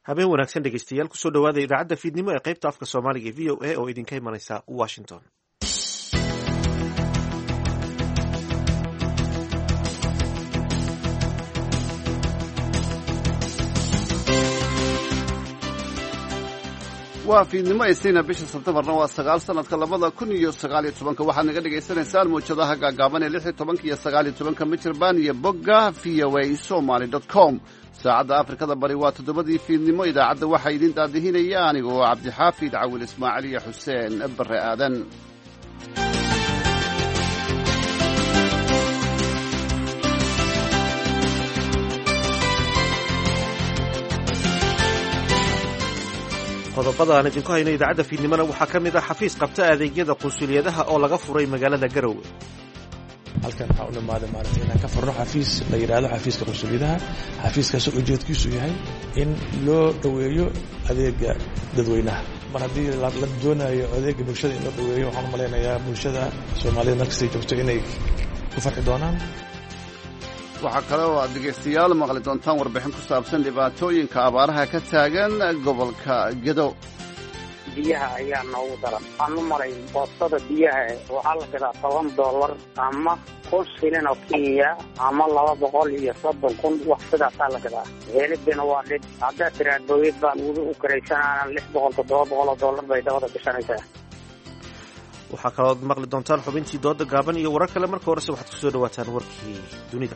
habeen wanaagsan dhegeystayaal kusoo dhawaada idaacadda fiidnimo ee qaybta afka soomaaliga v o a oo idinka imanaysa washington. waa fiidnimo isniina bisha sebteembarna waa 9 sanadka 2019 waxaad naga dhagaysanaysaan muujadaha gaagaaban ee 16 iyo 19 mitirban iyo bogga voasomali.com. saacadda afrikada bari waa 7 fiidnimo. idaacadda waxaa idin daadihinaya anigoo cabdixaafid cawil ismaaciil iyo xuseen bare aadan. qodobada aan idinku hayno idaacadda fiidnimona waxaa ka mid ah xafiis qabta adeegyada qunsuliyadaha oo laga furay magaalada Garowe. halkan waxaa u dhamaaday maaragtay inaan ka furno xafiis la yidhaahdo xafiiska qunsuliyadaha. xafiiskaasoo ujeedkiisu yahay in loo dhoweeyo adeega dadweynaha. mar haddii la doonayo adeega bulshada in loo dhoweeyo waxaan u malaynayaa bulshada Soomaaliyeed markastay joogto inay ku farxi doonaan. waxaa kale oo aad dhegaystayaal maqli doontaan warbixin ku saabsan dhibaatooyinka abaaraha ka taagan gobolka Gedo. biyaha ayaa noogu daran. waxaan u maray boostada biyaha waxaa la gadaa $10 ama 1 shilin oo Kenya ama 230,000 wax sidaasaa la gadaa. helidina waa dhib. haddaa tiraadooyid baan u karaysanaa $600-700 bay dawada gashanaysaa. waxaa kalooad maqli doontaan xubintii dooda gaaban iyo warar kale. marka horese waxaad kusoo dhawaataan warkii dunida.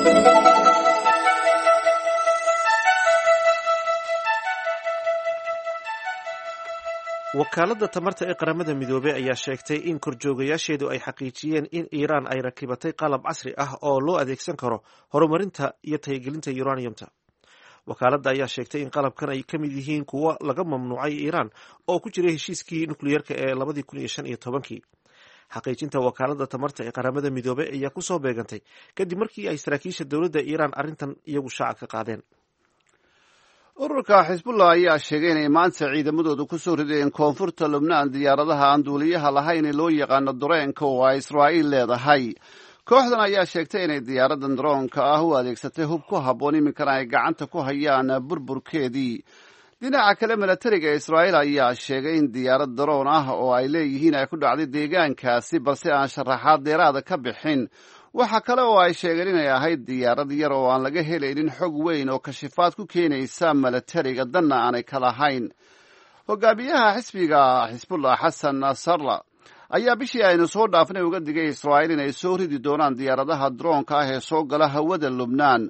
wakaaladda tamarta ee qaramada midoobey ayaa sheegtay in korjoogayaasheedu ay xaqiijiyeen in iiraan ay rakibatay qalab casri ah oo loo adeegsan karo horumarinta iyo tayagelinta uraniumta. wakaaladda ayaa sheegtay in qalabkan ay ka mid yihiin kuwo laga mamnuucay iiraan oo ku jiray heshiiskii nukliyeerka ee 2015. xaqiijinta wakaaladda tamarta ee qaramada midoobey ayaa kusoo beegantay kadib markii ay saraakiisha dowladda iiraan arrintan iyagu shaaca ka qaadeen. ururka xisbullah ayaa sheegay inay maanta ciidamadoodu ku soo rideen koonfurta lubnaan diyaaradaha aan duuliyaha lahayn ee loo yaqaano dareenka oo ay israa'iil leedahay. kooxdan ayaa sheegtay inay diyaaradan daroonka ah u adeegsatay hub ku habboon iminkana ay gacanta ku hayaan burburkeedii. dhinaca kale milatariga israa'iil ayaa sheegay in diyaarad daroon ah oo ay leeyihiin ay ku dhacday deegaankaasi balse aan sharaxaad dheeraada ka bixin. waxaa kale oo ay sheegeen inay ahayd diyaarad yar oo aan laga helaynin xog weyn oo kashifaad ku keenaysa milatariga danna aanay ka lahayn. hogaamiyaha xisbiga xisbullah xasan nasrallah ayaa bishii aynu soo dhaafnay uga digay israa'iil inay soo ridi doonaan diyaaradaha daroonka ah ee soo gala hawada lubnaan.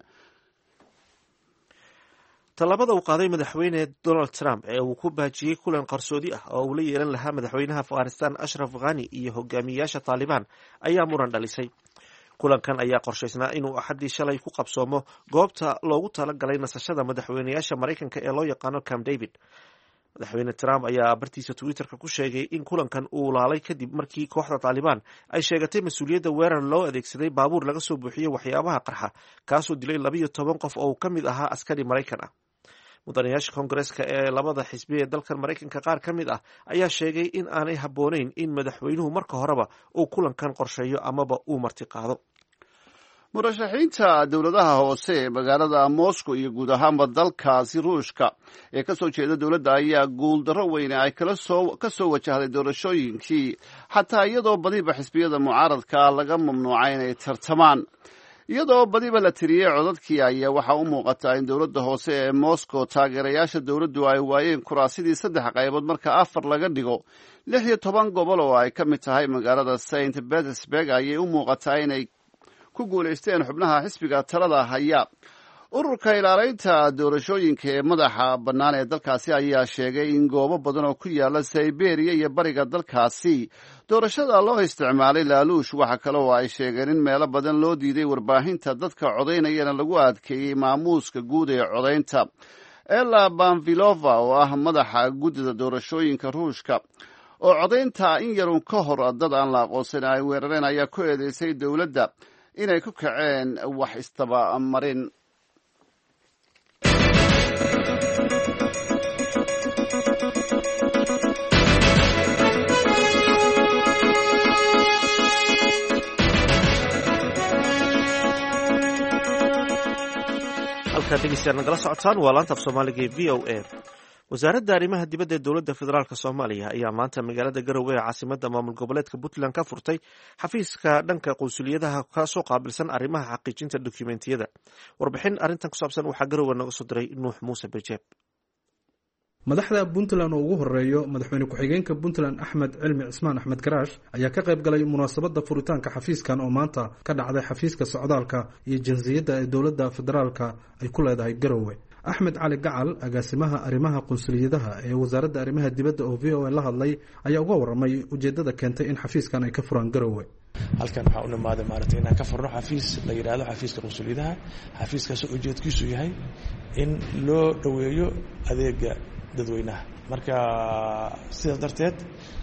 tallaabada uu qaaday madaxweyne Donald Trump ee uu ku baajiyey kulan qarsoodi ah oo uu la yeelan lahaa madaxweynaha Afghanistan Ashraf Ghani iyo hogaamiyaasha Taliban ayaa muran dhalisay. kulankan ayaa qorshaysnaa inuu axadii shalay ku qabsoomo goobta loogu talagalay nasashada madaxweynayaasha Maraykanka ee loo yaqaano Camp David. madaxweyne Trump ayaa bartiisa Twitterka ku sheegay in kulankan uu laalay kadib markii kooxda Taliban ay sheegatay mas-uuliyadda weerar loo adeegsaday baabuur laga soo buuxiyey waxyaabaha qarxa kaasoo dilay 12 qof oo ka mid ahaa askari Maraykan ah. mudanayaasha koongareeska ee labada xisbi ee dalkan Maraykanka qaar ka mid ah ayaa sheegay in aanay habboonayn in madaxweynuhu marka horeba uu kulankan qorsheeyo amaba uu marti qaado. murashaxiinta dowladaha hoose ee magaalada Moscow iyo guud ahaanba dalkaasi Ruushka ee ka soo jeeda dowladda ayaa guuldarro weyne ay ka soo wajahday doorashooyinkii xataa iyadoo badiba xisbiyada mucaaradka laga mamnuucay inay tartamaan. iyadoo badiba la tiriyey codadkii ayaa waxaa u muuqataa in dowladda hoose ee Moscow taageerayaasha dowladdu ay waayeen kuraasidii 3 qaybood marka 4 laga dhigo. 16 gobol oo ay ka mid tahay magaalada St. Petersburg ayay u muuqataa inay ku guulaysteen xubnaha xisbiga talada haya. ururka ilaaleynta doorashooyinka ee madaxa bannaan ee dalkaasi ayaa sheegay in goobo badan oo ku yaala Siberia iyo bariga dalkaasi doorashada loo isticmaalay laaluush. waxa kale oo ay sheegeen in meelo badan loo diiday warbaahinta dadka codaynayana lagu adkeeyey maamuuska guud ee codaynta. Ella Banvilova oo ah madaxa guddida doorashooyinka Ruushka oo codaynta in yarun ka hor dad aan la aqoonsan ay weerareen ayaa ku eedeysay dowladda inay ku kaceen wax istaba marin. halkaad dhegeystayaal nagala socotaan waa laanta af soomaaliga ee v o a. wasaaradda arrimaha dibadda ee dowladda federaalk soomaaliya ayaa maanta magaalada garowe ee caasimadda maamul goboleedka puntland ka furtay xafiiska dhanka qunsuliyadaha kasoo qaabilsan arrimaha xaqiijinta dokumentiyada. warbixin arrintan ku saabsan waxaa garowe naga soo diray nuux muuse bejeeb. madaxda puntland oo ugu horeeyo madaxweyne ku-xigeenka puntland axmed cilmi cismaan axmed garaash ayaa ka qayb galay munaasabadda furitaanka xafiiskan oo maanta ka dhacday xafiiska socdaalka iyo jinsiyadda ee dowladda federaalka ay ku leedahay garowe. axmed cali gacal agaasimaha arrimaha qunsuliyadaha ee wasaaradda arrimaha dibadda oo v o a la hadlay ayaa uga waramay ujeedada keentay in xafiiskan ay ka furaan garowe. halkan waxaa u nimaaday maaragtay inaan ka furno xafiis la yidhaahdo xafiiska qunsuliyadaha. xafiiskaasoo ujeedkiisu yahay in loo dhoweeyo adeega dadweynaha. marka sidaas darteed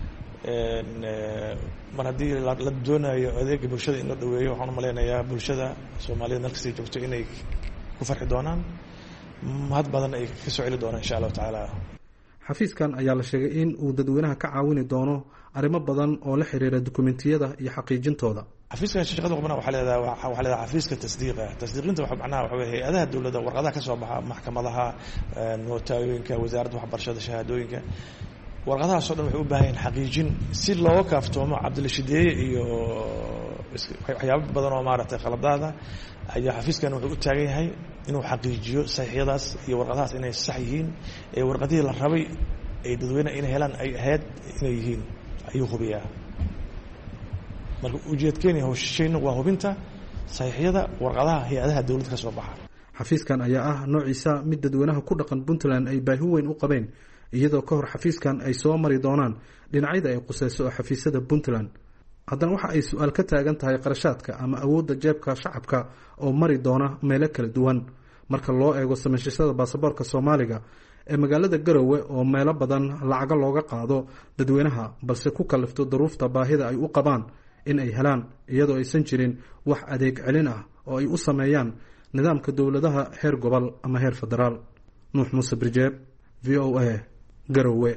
mar haddii la doonayo adeega bulshada in loo dhoweeyo waxaan u malaynayaa bulshada soomaaliyed markastay joogto inay ku farxi doonaan, mahad badan ay ka soo celi doonaan insha allahu tacaala. xafiiskan ayaa la sheegay in uu dadweynaha ka caawini doono arrimo badan oo la xiriira dokumentiyada iyo xaqiijintooda. xafiiskan shaqada qubna waxaa leedahay xafiiska tasdiiqa. tasdiiqinta macnaha waxa weeye hay-adaha dowladda warqadaha ka soo baxa maxkamadaha, nootaayoyinka, wasaaradda waxbarashada, shahaadooyinka, warqadahaasoo dhan waxay u baahan yihiin xaqiijin si looga kaaftoomo cabdilashideeye iyo waxyaabo badan oo maaragtay qaladaada. ayaa xafiiskan wuxuu u taagan yahay inuu xaqiijiyo saxiixyadaas iyo warqadahaas inay sax yihiin, ee warqadihii la rabay ay dadweyne inay helaan ay ahayd inay yihiin ayuu hubiyaa. marka ujeedkeeni hawshayna waa hubinta saxiixyada warqadaha hay-adaha dowladda ka soo baxa. xafiiskan ayaa ah noociisa mid dadweynaha ku dhaqan puntland ay baahi weyn u qabeen, iyadoo ka hor xafiiskan ay soo mari doonaan dhinacyada ay quseyso oo xafiisyada puntland. haddana waxa ay su-aal ka taagan tahay qarashaadka ama awoodda jeebka shacabka oo mari doona meelo kala duwan marka loo eego samaynshashada baasaboorka soomaaliga ee magaalada garowe oo meelo badan lacaga looga qaado dadweynaha, balse ku kalifto duruufta baahida ay u qabaan in ay helaan, iyadoo aysan jirin wax adeeg celin ah oo ay u sameeyaan nidaamka dowladaha heer gobol ama heer federaal. nuux muuse birjeeb, v o a, garowe.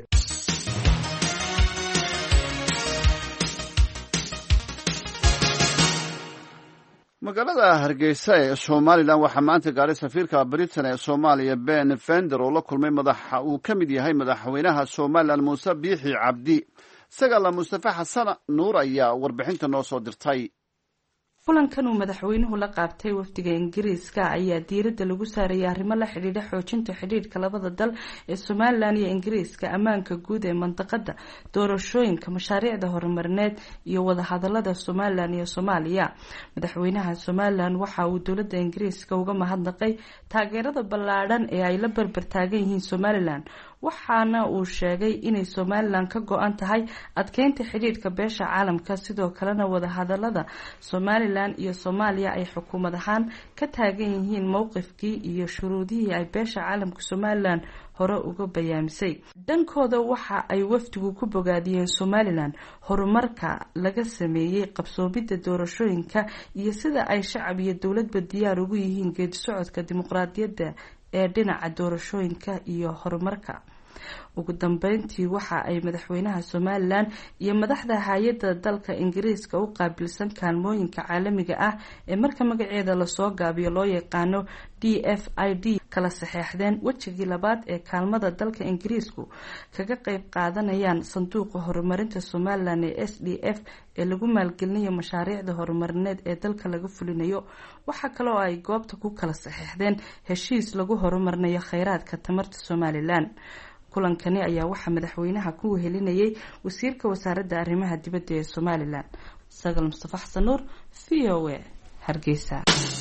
magaalada hargeysa ee somalilan waxaa maanta gaaray safiirka britain ee soomaaliya ben fender oo la kulmay madaxa uu ka mid yahay madaxweynaha somalilan muuse biixi cabdi. sagala mustafa xasan nuur ayaa warbixinta noo soo dirtay. kulankan uu madaxweynuhu la qaabtay wafdiga ingiriiska ayaa diiradda lagu saarayay arrimo la xidhiidha xoojinta xidhiidhka labada dal ee somalilan iyo ingiriiska, ammaanka guud ee mandaqada, doorashooyinka, mashaariicda horumarineed iyo wadahadalada somalilan iyo soomaaliya. madaxweynaha somalilan waxa uu dowladda ingiriiska uga mahadnaqay taageerada ballaadhan ee ay la barbar taagan yihiin somalilan, waxaana uu sheegay inay somalilan ka go-an tahay adkeynta xidhiidhka beesha caalamka, sidoo kalena wadahadalada somalilan iyo soomaaliya ay xukuumad ahaan ka taagan yihiin mowqifkii iyo shuruudihii ay beesha caalamka somalilan hore uga bayaamisay. dhankooda waxa ay wafdigu ku bogaadiyeen somalilan horumarka laga sameeyey qabsoomidda doorashooyinka iyo sida ay shacab iyo dowladba diyaar ugu yihiin geedi socodka dimuqraadiyadda ee dhinaca doorashooyinka iyo horumarka. ugu dambeyntii waxa ay madaxweynaha somalilan iyo madaxda hay-adda dalka ingiriiska u qaabilsan kaalmooyinka caalamiga ah ee marka magaceeda lasoo gaabiyo loo yaqaano DFID kala saxeexdeen wejigii labaad ee kaalmada dalka ingiriisku kaga qayb qaadanayaan sanduuqa horumarinta somalilan ee SDF ee lagu maalgelinayo mashaariicda horumarineed ee dalka laga fulinayo. waxaa kale oo ay goobta ku kala saxeexdeen heshiis lagu horumarinayo kheyraadka tamarta somalilan. kulankani ayaa waxaa madaxweynaha ku wehelinayay wasiirka wasaaradda arrimaha dibadda ee somalilan. sagal mustafa xasan nuur, v o a, hargeysa.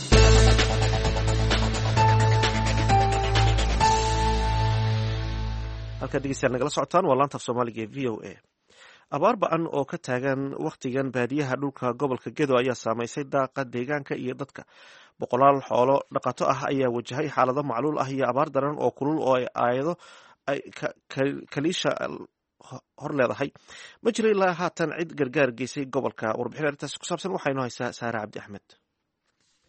halkaad dhegeystayaal nagala socotaan waa laanta af soomaaliga ee v o a. abaar ba-an oo ka taagan wakhtigan baadiyaha dhulka gobolka gedo ayaa saameysay daaqa deegaanka iyo dadka. boqolaal xoolo dhaqato ah ayaa wajahay xaalado macluul ah iyo abaar daran oo kulul oo ay aayado ay kaliisha hor leedahay. ma jiro ilaa haatan cid gargaar geysay gobolka. warbixin arrintaasi ku saabsan waxaa inoo haysaa saare cabdi axmed.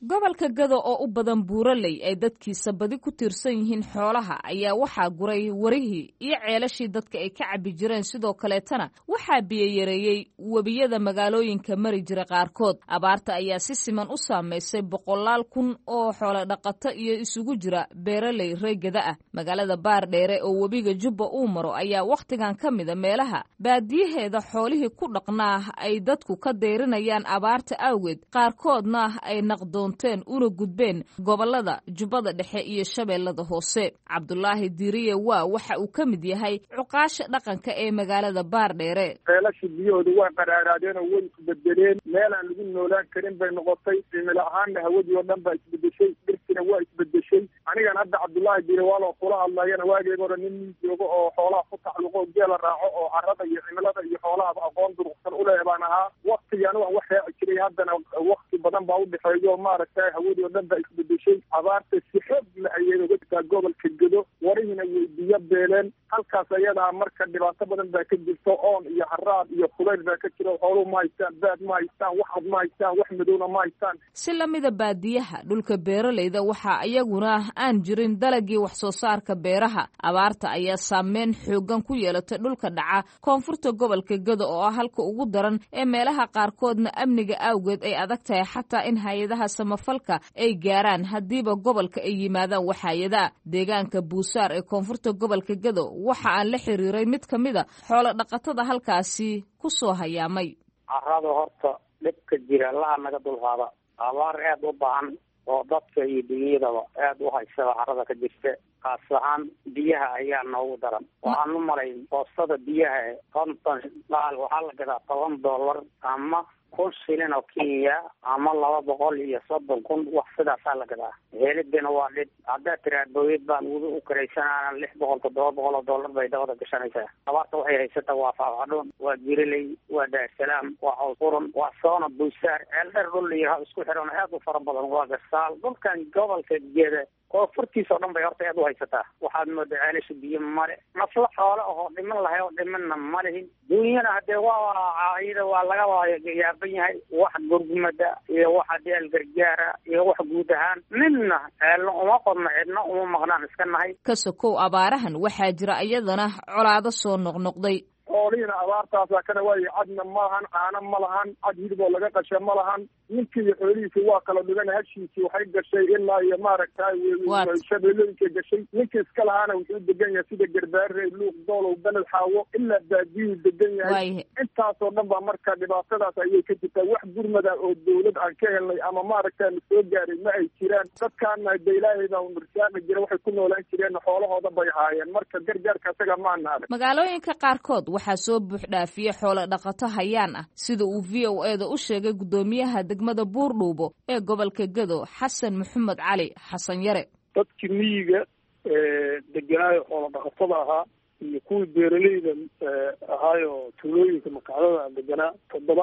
gobolka Gado oo u badan buuraley ay dadkiisa badi ku tiirsan yihiin xoolaha ayaa waxaa guray warihii iyo ceelashii dadka ay ka cabi jireen sidoo kaleetana waxaa biyo yareeyey webiyada magaalooyinka mari jira qaarkood abaarta ayaa si siman u saameysay 100,000 kun oo xoolo dhaqato iyo isugu jira beeraley reegada ah magaalada Baardheere oo webiga Jubba uu maro ayaa waqtigan ka mid ah meelaha baadiyaheeda xoolihii ku dhaqnaa ay dadku ka deerinayaan abaarta awgeed qaarkoodna ay naqdoonteen una gudbeen gobolada Jubbada Dhexe iyo Shabeellada Hoose Cabdullaahi Diiriye waa waxa uu ka mid yahay cuqaasha dhaqanka ee magaalada Baardheere ceelasha biyahooda waa qaraaraadeen oo way isbedeleen meel aan lagu noolaan karin bay noqotay cimilo ahaanna hawadii oo dhan baa isbedeshay dhirtina waa isbedeshay anigan hadda Cabdullaahi Diiriye waa loo kula hadlayana waageega hore nin joogo oo xoolaha ku tacalluqo geela raaco oo carrada iyo cimilada iyo xoolaha aqoon durugsan u leeyahay baan ahaa waqtigan wax raaci jiray haddana waqti badan baa u dhexeeyo maaragtay hawadii oo dhan baa isbedeshay abaarta si xoog la ayay uga jirtaa gobolka Gado warihina way biyo beeleen halkaas ayadaa marka dhibaato badan baa ka jirto oon iyo haraad iyo kulayl baa ka jira xooluhu ma haystaan baad ma haystaan wax cad ma haystaan wax madowna ma haystaan si lamida baadiyaha dhulka beeraleyda waxaa iyaguna aan jirin dalagii wax soo saarka beeraha abaarta ayaa saameyn xoogan ku yeelatay dhulka dhaca koonfurta gobolka Gado oo ah halka ugu daran ee meelaha qaarkoodna amniga awgeed ay adag tahay xataa in hay'adaha samafalka ay gaaraan hadiiba gobolka ay yimaadaan waxayada deegaanka Buusaar ee koonfurta gobolka Gado waxa aan la xiriiray mid kamida xoolo dhaqatada halkaasi ku soo hayaamay carrada horta dhibka jira la naga dulqaada abaar aad u baahan oo dadka iyo dunyadaba aad u haysada carrada ka jirta qaas ahaan biyaha ayaa noogu daran waxaan u malayn boostada biyaha konton dhaal waxaa la gadaa $10 ama 1 shilin oo Kenya ama 230 kun wax sidaasaa la gadaa helidina waa dhib hadda tiraadooyid baan u karaysanaa $600-700 bay dawada gashanaysaa abaarta waxay haysataa waa faafadhoon waa jiriley waa daarsalaam waa cawsfuran waa soona Buusaar eeldheer dhul iyo isku xiran aad u fara badan waa gasaal dhulkan gobolka Gado koonfurtiisa oo dhan bay horta aad u haysataa waxaad moodaa ceelasha biyo male nafla xoolo oo dhiman lahay oo dhimanna ma lihin dunyana hadee waa laga yaaban yahay wax gurgumada iyo wax deel gargaara iyo wax guud ahaan midna ceelno uma qodna cidna uma maqnaan iska nahay ka sokow abaarahan waxaa jira iyadana colaado soo noqnoqday xoolihiina abaartaasa kana waaye cadna ma lahan caana ma lahan cad hilib oo laga qasha ma lahan ninkii iyo xoolihiisi waa kala dhigan hashiisii waxay gashay ilaa iyo maaragtay shabeellooyinka gashay ninkii iska lahaana wuxuu degan yahay sida garbaare luuq doolow beled xaawo ilaa baadiyuu degan yahay intaasoo dhan baa marka dhibaatadaas ayay ka jirtaa wax gurmada oo dawlad aan ka helnay ama maaragtay la soo gaaray ma ay jiraan dadkaana de ilaahay baa marsaaqi jira waxay ku noolaan jireen xoolahooda bay haayeen marka gargaarka isaga maana arag magaalooyinka qaarkood waxaa soo buux dhaafiye xoolo dhaqato hayaan ah sida uu VOA-da u sheegay gudoomiyaha degmada Buurdhuubo ee gobolka Gado Xasan Maxamed Cali Xasan Yare dadkii miyiga deganaayo xoolo dhaqatada ahaa iyo kuwii beeraleyda ahaayo tuulooyinka makacdada deganaa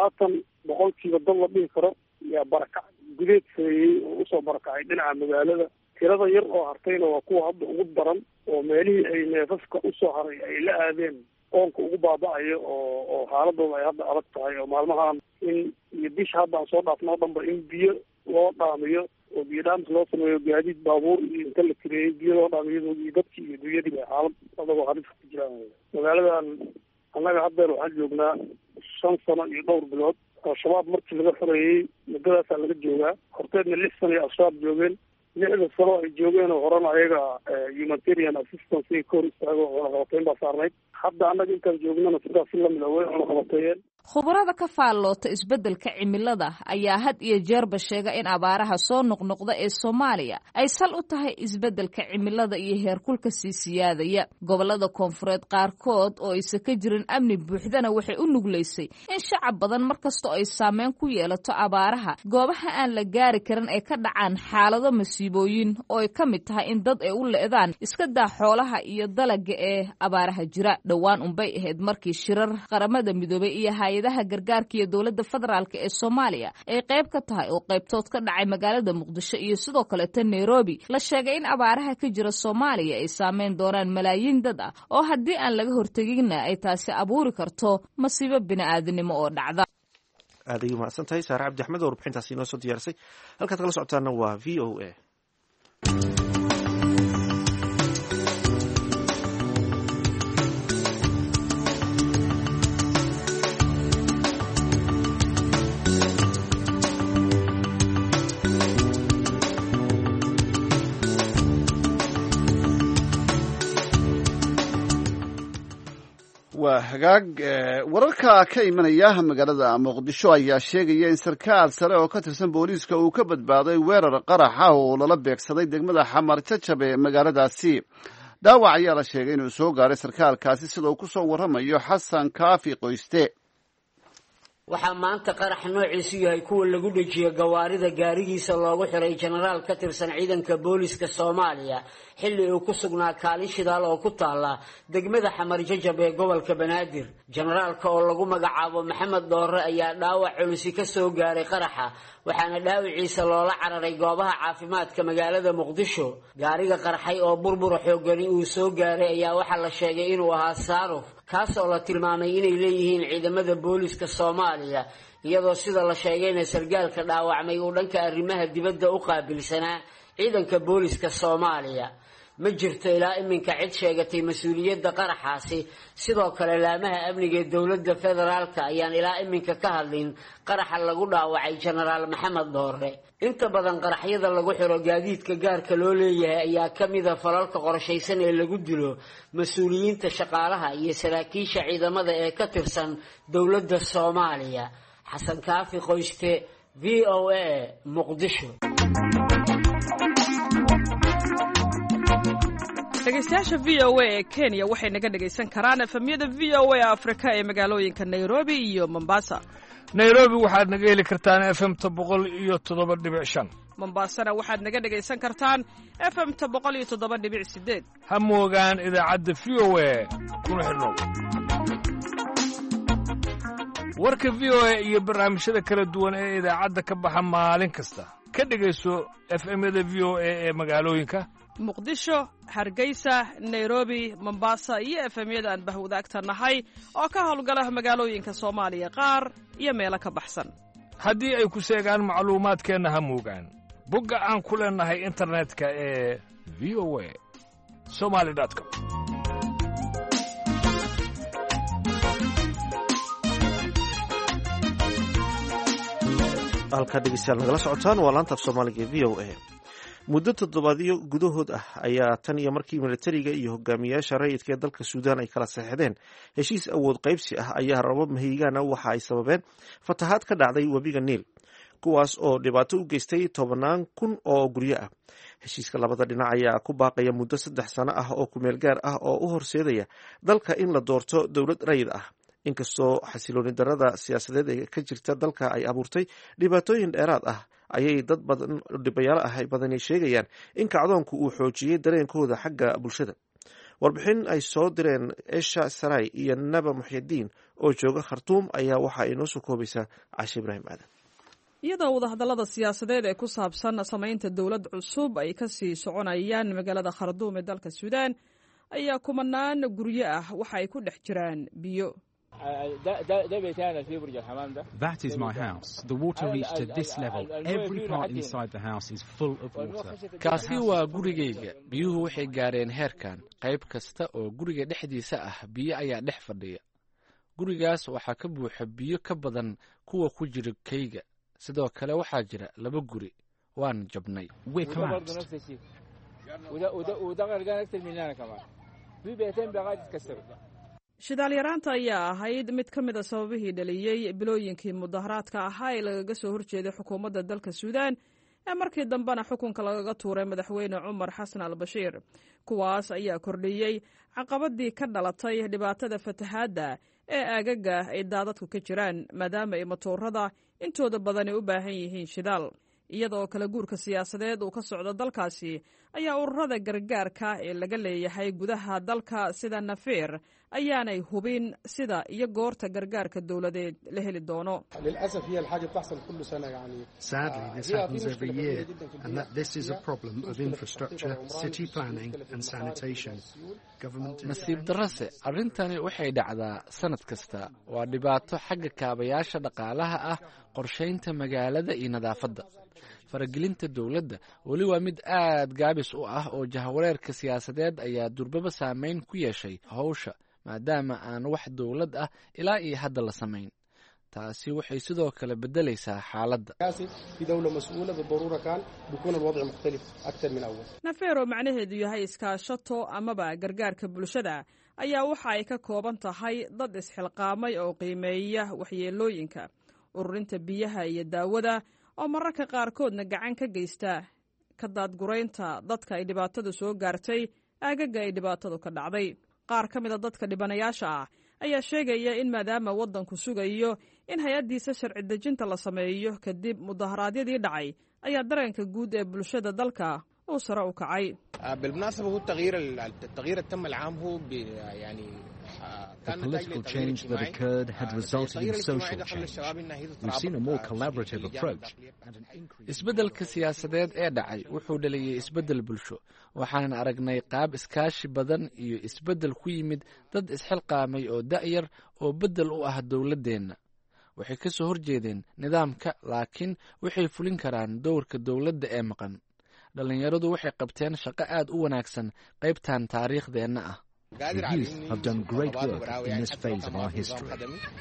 70% dad la dhihi karo yaa barakac gudeed sameeyey oo usoo barakacay dhinaca magaalada tirada yar oo hartayna waa kuwa hadda ugu daran oo meelihii ay neefafka usoo haray ay la aadeen qoonka ugu baaba'ayo oo xaaladooda ay hadda adag tahay oo maalmahan in iyo bisha hadda aan soo dhaafno o dhanba in biyo loo dhaamiyo oo biyo dhaamis loo sameeyo gaadiid baabuur iyo inta la kireeyey biyo loo dhaamiyo iyo dadkii iyo dunyadii ba xaalad adagoo halis ku jiraan magaaladan annaga haddeer waxaan joognaa 5 sano iyo dhowr bilood al-shabaab markii laga xoreeyey muddadaasaa laga joogaa horteedna 6 sano ay al-shabaab joogeen 6 sano ay joogeen oo horena ayaga humanitarian assistance ay kor istaago cunaqabateyn baa saarnayd hadda annaga intaan joognana sidaas lamid way cunaqabateeyeen khubarada ka faalloota isbeddelka cimilada ayaa had iyo jeerba sheega in abaaraha soo noqnoqda ee Soomaaliya ay sal u tahay isbeddelka cimilada iyo heerkulka sii siyaadaya gobolada koonfureed qaarkood oo aysan ka jirin amni buuxdana waxay u nuglaysay in shacab badan markasta ay saameyn ku yeelato abaaraha goobaha aan la gaari karin ay ka dhacaan xaalado masiibooyin oo ay ka mid tahay in dad ay u leedaan iska daa xoolaha iyo dalaga ee abaaraha jira dhowaan unbay ahayd markii shirar qaramada midoobay iyo hay'adaha gargaarka iyo dawladda federaalka ee Soomaaliya ay qayb ka tahay oo qaybtood ka dhacay magaalada Muqdisho iyo sidoo kale tan Nairobi la sheegay in abaaraha ka jira Soomaaliya ay saameyn doonaan malaayiin dad ah oo haddii aan laga hortagin ay taasi abuuri karto masiibo bini'aadanimo oo dhacda aad ayay mahadsan tahay saare cabdi axmed oo warbixintaasi inoo soo diyaarisay halkaad kala socotaana waa v o a. waa hagaag wararka ka imanaya magaalada muqdisho ayaa sheegaya in sarkaal sare oo ka tirsan booliiska uu ka badbaaday weerar qaraxa oo lala beegsaday degmada xamar jajab ee magaaladaasi. dhaawac ayaa la sheegay inuu soo gaaray sarkaalkaasi sida uu ku soo warramayo xasan kaafi qoyste. waxaa maanta qarax noociisu yahay kuwa lagu dhejiyo gawaarida gaarigiisa loogu xiray jenaraal ka tirsan ciidanka booliiska Soomaaliya xilli uu ku sugnaa kaalin shidaal oo ku taala degmada Xamar Jajab ee gobolka Banaadir. Jenaraalka oo lagu magacaabo Maxamed Doore ayaa dhaawac culus ka soo gaaray qaraxa, waxaana dhaawiciisa loola cararay goobaha caafimaadka magaalada Muqdisho. gaariga qaraxay oo burbur xooggan uu soo gaaray ayaa waxa la sheegay inuu ahaa Saaruf, kaas oo la tilmaamay inay leeyihiin ciidamada booliiska Soomaaliya, iyadoo sida la sheegayna sargaalka dhaawacmay uu dhanka arrimaha dibadda u qaabilsanaa ciidanka booliiska Soomaaliya. ma jirto ilaa iminka cid sheegatay mas'uuliyadda qaraxaasi. sidoo kale laamaha amniga dawladda federaalka ayaan ilaa iminka ka hadlin qaraxa lagu dhaawacay jenaraal Maxamed Doore. inta badan qaraxyada lagu xiro gaadiidka gaarka loo leeyahay ayaa ka mid ah falalka qorshaysan ee lagu dilo mas'uuliyiinta shaqaalaha iyo saraakiisha ciidamada ee ka tirsan dawladda Soomaaliya. xasan kaafi qoyste, VOA, Muqdisho. dhegeystayaasha VOA ee Kenya waxay naga dhegaysan karaan efemyada VOA Afrika ee magaalooyinka Nairobi iyo Mombasa. Nairobi waxaad naga heli kartaan FM-ta 107.5. Mombasana waxaad naga dhegaysan kartaan FM-ta 107.8. ha moogaan idaacadda VOA kuna xidhnow. warka VOA iyo barnaamijyada kala duwan ee idaacadda ka baxa maalin kasta ka dhegayso FM-yada VOA ee magaalooyinka Muqdisho, Hargeysa, Nairobi, Mombasa iyo FM-yada aan bahwadaagta nahay oo ka howlgala magaalooyinka Soomaaliya qaar iyo meelo ka baxsan. haddii ay ku sheegaan macluumaadkeenna ha moogaan bogga aan ku leenahay internetka ee voasomali.com. halkaa dhegeystayaal nagala socotaan waa laanta af soomaaliga ee VOA. muddo toddobaadyo gudahood ah ayaa tan iyo markii militariga iyo hogaamiyayaasha rayidka ee dalka suudaan ay kala saxeexdeen heshiis awood qaybsi ah ayaa rabab mahiigaana waxa ay sababeen fatahaad ka dhacday webiga niil, kuwaas oo dhibaato u geystay 10,000 oo guryo ah. heshiiska labada dhinac ayaa ku baaqaya muddo 3 sano ah oo kumeel gaar ah oo u horseedaya dalka in la doorto dowlad rayid ah. inkastoo xasilooni darada siyaasadeed ee ka jirta dalka ay abuurtay dhibaatooyin dheeraad ah, ayay dad badan dhibayaalo ah badani sheegayaan in kacdoonku uu xoojiyey dareenkooda xagga bulshada. warbixin ay soo direen Esha Saray iyo Naba Muxyidiin oo jooga Khartoum ayaa waxa ay noo soo koobaysaa Cashe Ibraahim Aadan. iyadoo wadahadallada siyaasadeed ee ku saabsan samaynta dowlad cusub ay ka sii soconayaan magaalada Khartoum ee dalka Suudaan, ayaa kumanaan guryo ah waxa ay ku dhex jiraan biyo. That is my house. The water reached to this level. Every part inside the house is full of water. Kaasi waa gurigayga. biyuhu waxay gaareen heerkan. qayb kasta oo guriga dhexdiisa ah biyo ayaa dhex fadhiya. gurigaas waxaa ka buuxa biyo ka badan kuwa ku jira kayga. sidoo kale waxaa jira 2 guri. waan jabnay. We're collapsed. shidaal yaraanta ayaa ahayd mid ka mid a sababihii dhaliyey bilooyinkii mudaharaadka ahaa ee lagaga soo horjeeday xukuumadda dalka Suudaan ee markii dambena xukunka lagaga tuuray madaxweyne Cumar Xasan al-Bashiir. kuwaas ayaa kordhiyey caqabadii ka dhalatay dhibaatada fatahaadda ee aagaga ay daadadku ka jiraan, maadaama ay matoorada intooda badani u baahan yihiin shidaal. iyadoo kala guurka siyaasadeed uu ka socdo dalkaasi ayaa ururada gargaarka ee laga leeyahay gudaha dalka sida nafeer ayaanay hubin sida iyo goorta gargaarka dowladeed la heli doono. nasiib darrase arrintani waxay dhacdaa sanad kasta. waa dhibaato xagga kaabayaasha dhaqaalaha ah, qorshaynta magaalada iyo nadaafadda. faragelinta dowladda weli waa mid aad gaabis u ah oo jahwareerka siyaasadeed ayaa durbaba saameyn ku yeeshay howsha, maadaama aan wax dowlad ah ilaa iyo hadda la samayn. taasi waxay sidoo kale beddelaysaa xaaladda. nafeero macnaheedu yahay iskaashato amaba gargaarka bulshada ayaa waxa ay ka kooban tahay dad isxilqaamay oo qiimeeya waxyeelooyinka, ururinta biyaha iyo daawada, oo mararka qaarkoodna gacan ka geysta ka daadguraynta dadka ay dhibaatadu soo gaartay aagaga ay dhibaatadu ka dhacday. qaar ka mid a dadka dhibanayaasha ah ayaa sheegaya in maadaama waddanku sugayo in hay-addiisa sharci dejinta la sameeyo kadib mudaharaadyadii dhacay, ayaa dareenka guud ee bulshada dalka uu sare u kacay. The political change that occurred had resulted in social change. We've seen a more collaborative approach and an increase. Isbeddelka siyaasadeed ee dhacay wuxuu dhaliyay isbeddel bulsho. waxaan aragnay qaab iskaashi badan iyo isbeddel ku yimid dad isxilqaamay oo da'yar oo beddel u ah dowladdeenna. waxay ka soo horjeedeen nidaamka, laakiin waxay fulin karaan dowrka dowladda ee maqan. dhallinyaradu waxay qabteen shaqo aad u wanaagsan qaybtan taariikhdeenna ah. The youth have done great work in this phase of our history.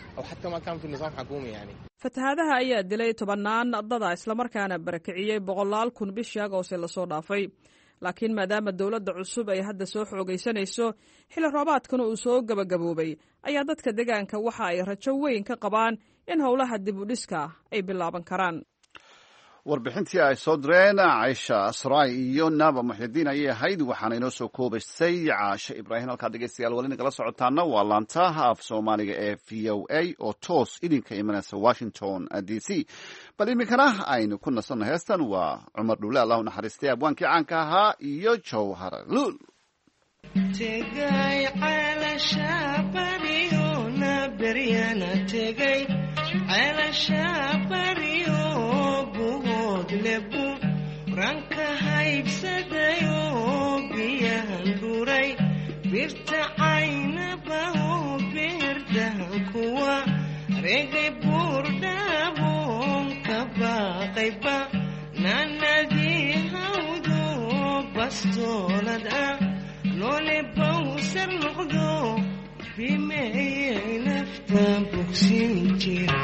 fatahaadaha ayaa dilay 10 dada islamarkaana barakiciyey 100 kun bishii Agoost ee lasoo dhaafay. laakiin maadaama dowladda cusub ay hadda soo xoogaysanayso, xilli roobaadkana uu soo gabagaboobay, ayaa dadka deegaanka waxa ay rajo weyn ka qabaan in howlaha dib u dhiska ay bilaaban karaan. warbixintii ay soo direen Caisha Asraay iyo Naba Muxyidiin ayay ahayd, waxaana inoo soo koobaysay Caasha Ibraahim. halkaa dhegeystayaal wali nagala socotaana waa laantaha af Soomaaliga ee VOA oo toos idinka imanaysa Washington DC. bal iminkana aynu ku nasanno heestan. waa Cumar Dhuule, Allah u naxariistay, abwaankii caanka ahaa, iyo Jawhar Luul. tegay calasha bariyo na beryana tegay calasha bariyo buhood lebu ranka haybsadayo biyahan duray birta caynaba birdahan kuwa regay buurdhaboon ka baaqayba nanadii hawdo bastoolad ah noole bawsar noqdo bimeeyay nafta bogsin jira.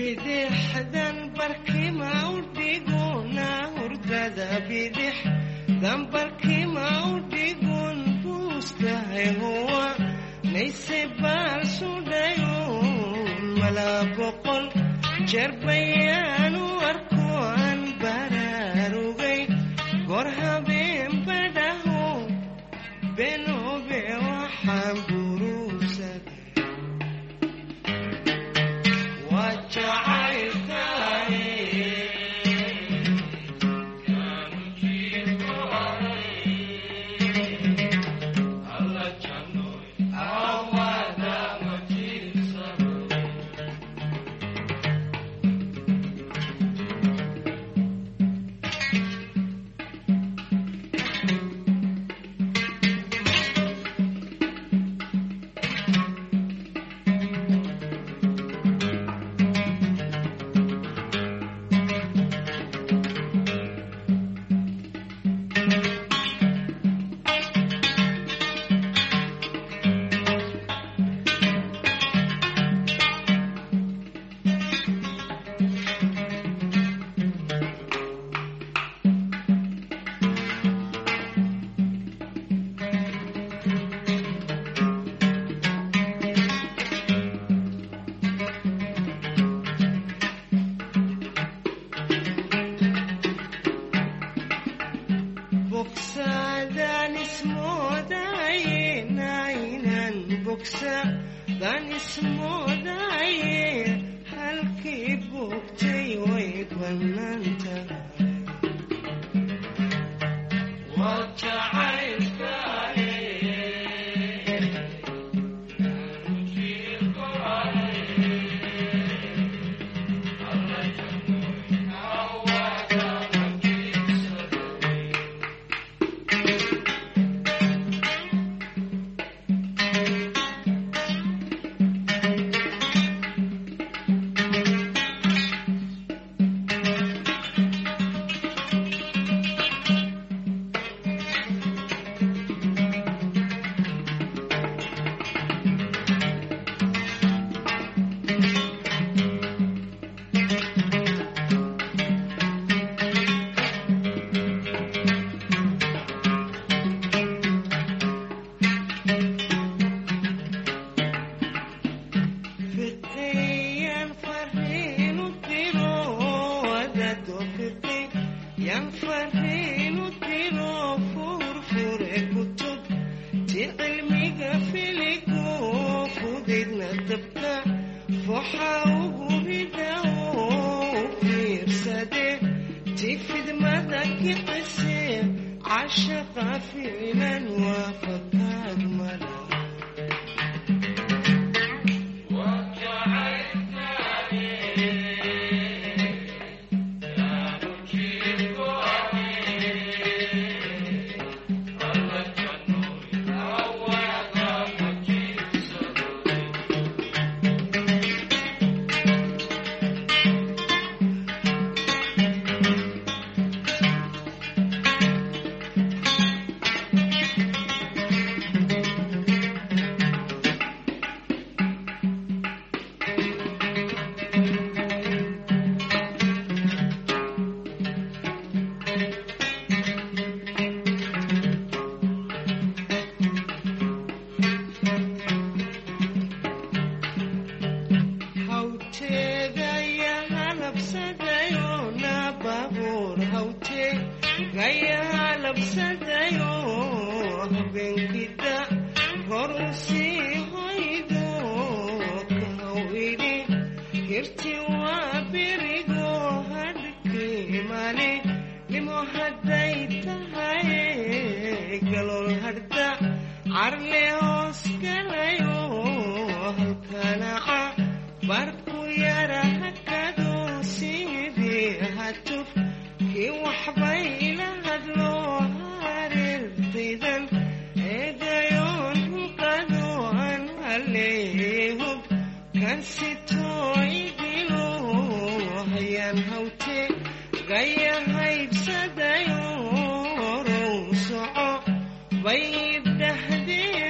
bidixdan barkima u dhiguna hurdada bidixdan barkima u dhigun buustahay huwa nayse baal sudhayun malaa boqol jeer bayaanu arko aan baraarugay goor habeen badhaho benoobe waxaan buruusaday waa jacaylkaay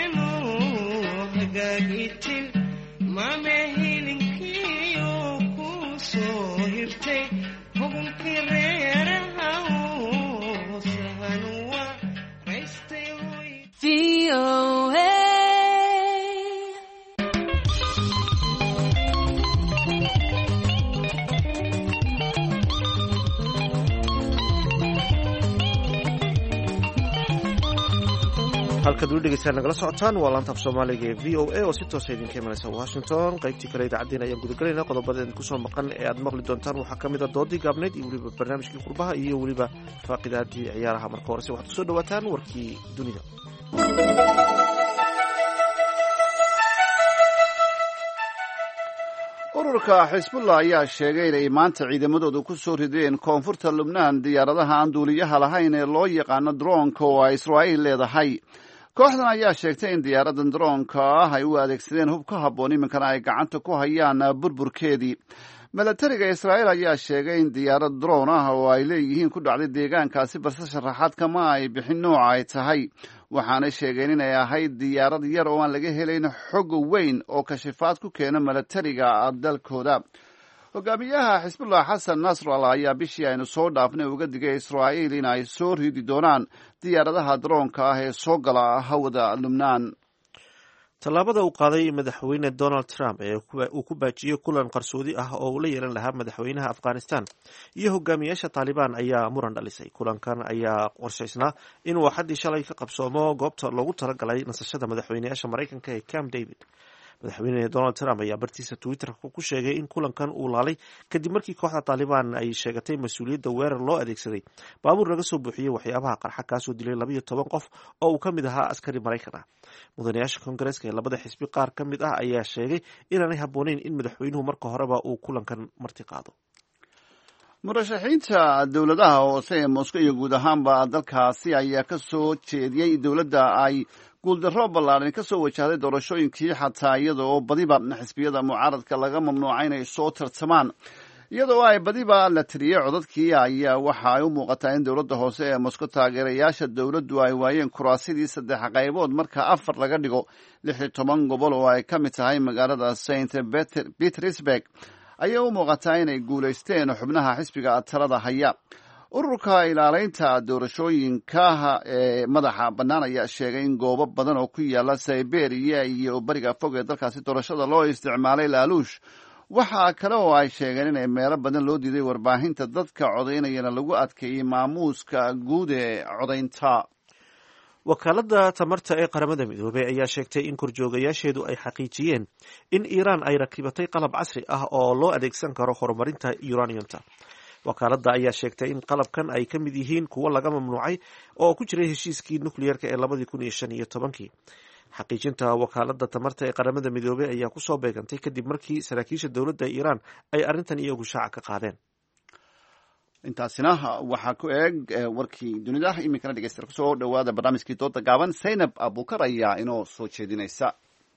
Mame healing kiyo ku jirtay hubunkii reeraha uu sahan waa raystay halkaad weli dhegeystaan nagala socotaan waa laanta af soomaaliga ee v o a oo si toosa idinka imanaysa washington qaybtii kale idaacaddeena ayaan gudagalaynaa qodobada kusoo maqan ee aad maqli doontaan waxaa ka mid a doodii gaabnayd iyo weliba barnaamijkii qurbaha iyo weliba faaqidaadii ciyaaraha marka horese waxaad kusoo dhawaataan warkii dunida. ururka xisbullah ayaa sheegay inay maanta ciidamadooda ku soo rideen koonfurta lubnaan diyaaradaha aan duuliyaha lahayn ee loo yaqaano droonka oo ay israa'iil leedahay. kooxdan ayaa sheegtay in diyaaradan droonka ah ay u adeegsadeen hub ka habboon iminkana ay gacanta ku hayaan burburkeedii. milatariga israa'iil ayaa sheegay in diyaarad droon ah oo ay leeyihiin ku dhacday deegaankaasi balse sharaxaad kama ay bixin nooca ay tahay. waxaanay sheegeen inay ahayd diyaarad yar oo aan laga helayn xog weyn oo kashifaad ku keena milatariga dalkooda. hogaamiyaha xisbullah xasan nasrallah ayaa bishii aynu soo dhaafnay uga digay israa'iil in ay soo ridi doonaan diyaaradaha droonka ah ee soo gala hawada lubnaan. tallaabada uu qaaday madaxweyne donald trump ee uu ku baajiyey kulan qarsoodi ah oo uu la yeelan lahaa madaxweynaha afghanistan iyo hogaamiyaasha taalibaan ayaa muran dhalisay. kulankan ayaa qorshaysnaa inuu axaddii shalay ka qabsoomo goobta loogu talagalay nasashada madaxweyneyaasha maraykanka ee camp david. madaxweyne donald trump ayaa bartiisa twitterka ku sheegay in kulankan uu laalay kadib markii kooxda taalibaan ay sheegatay mas-uuliyadda weerar loo adeegsaday baabuur laga soo buuxiyey waxyaabaha qarxa kaasoo dilay 12 qof oo uu ka mid ahaa askari maraykan ah. mudanayaasha koongareeska ee labada xisbi qaar ka mid ah ayaa sheegay inaanay habbooneyn in madaxweynuhu marka horeba uu kulankan marti qaado. murashaxiinta dowladaha hoose ee moscow iyo guud ahaanba dalkaasi ayaa ka soo jeediyey dowladda ay guuldarro ballaaran ka soo wajahday doorashooyinkii xataa iyada oo badiba xisbiyada mucaaradka laga mamnuucay inay soo tartamaan. iyadoo ay badiba la tiriyey codadkii ayaa waxa ay u muuqataa in dowladda hoose ee moscow taageerayaasha dowladdu ay waayeen kuraasidii 3 qaybood marka 4 laga dhigo 16 gobol oo ay ka mid tahay magaalada St Petersburg ayaa u muuqataa inay guulaysteen xubnaha xisbiga talada haya. ururka ilaaleynta doorashooyinka ee madaxa bannaan ayaa sheegay in goobo badan oo ku yaala Siberia iyo bariga fog ee dalkaasi doorashada loo isticmaalay laaluush. waxaa kale oo ay sheegeen inay meelo badan loo diiday warbaahinta dadka codaynayana lagu adkeeyey maamuuska guud ee codaynta. wakaaladda tamarta ee qaramada midoobey ayaa sheegtay in korjoogayaasheedu ay xaqiijiyeen in iiraan ay rakibatay qalab casri ah oo loo adeegsan karo horumarinta uraniumta. wakaaladda ayaa sheegtay in qalabkan ay ka mid yihiin kuwo laga mamnuucay oo ku jiray heshiiskii nukliyeerka ee 2015. xaqiijinta wakaaladda tamarta ee qaramada midoobey ayaa kusoo beegantay kadib markii saraakiisha dowladda iiraan ay arrintan iyagu shaaca ka qaadeen. intaasina waxaa ku eeg warkii dunida. iminkana dhegeystayaal kusoo dhawaada barnaamijkii dooda gaaban. Zaynab Abukar ayaa inoo soo jeedinaysa.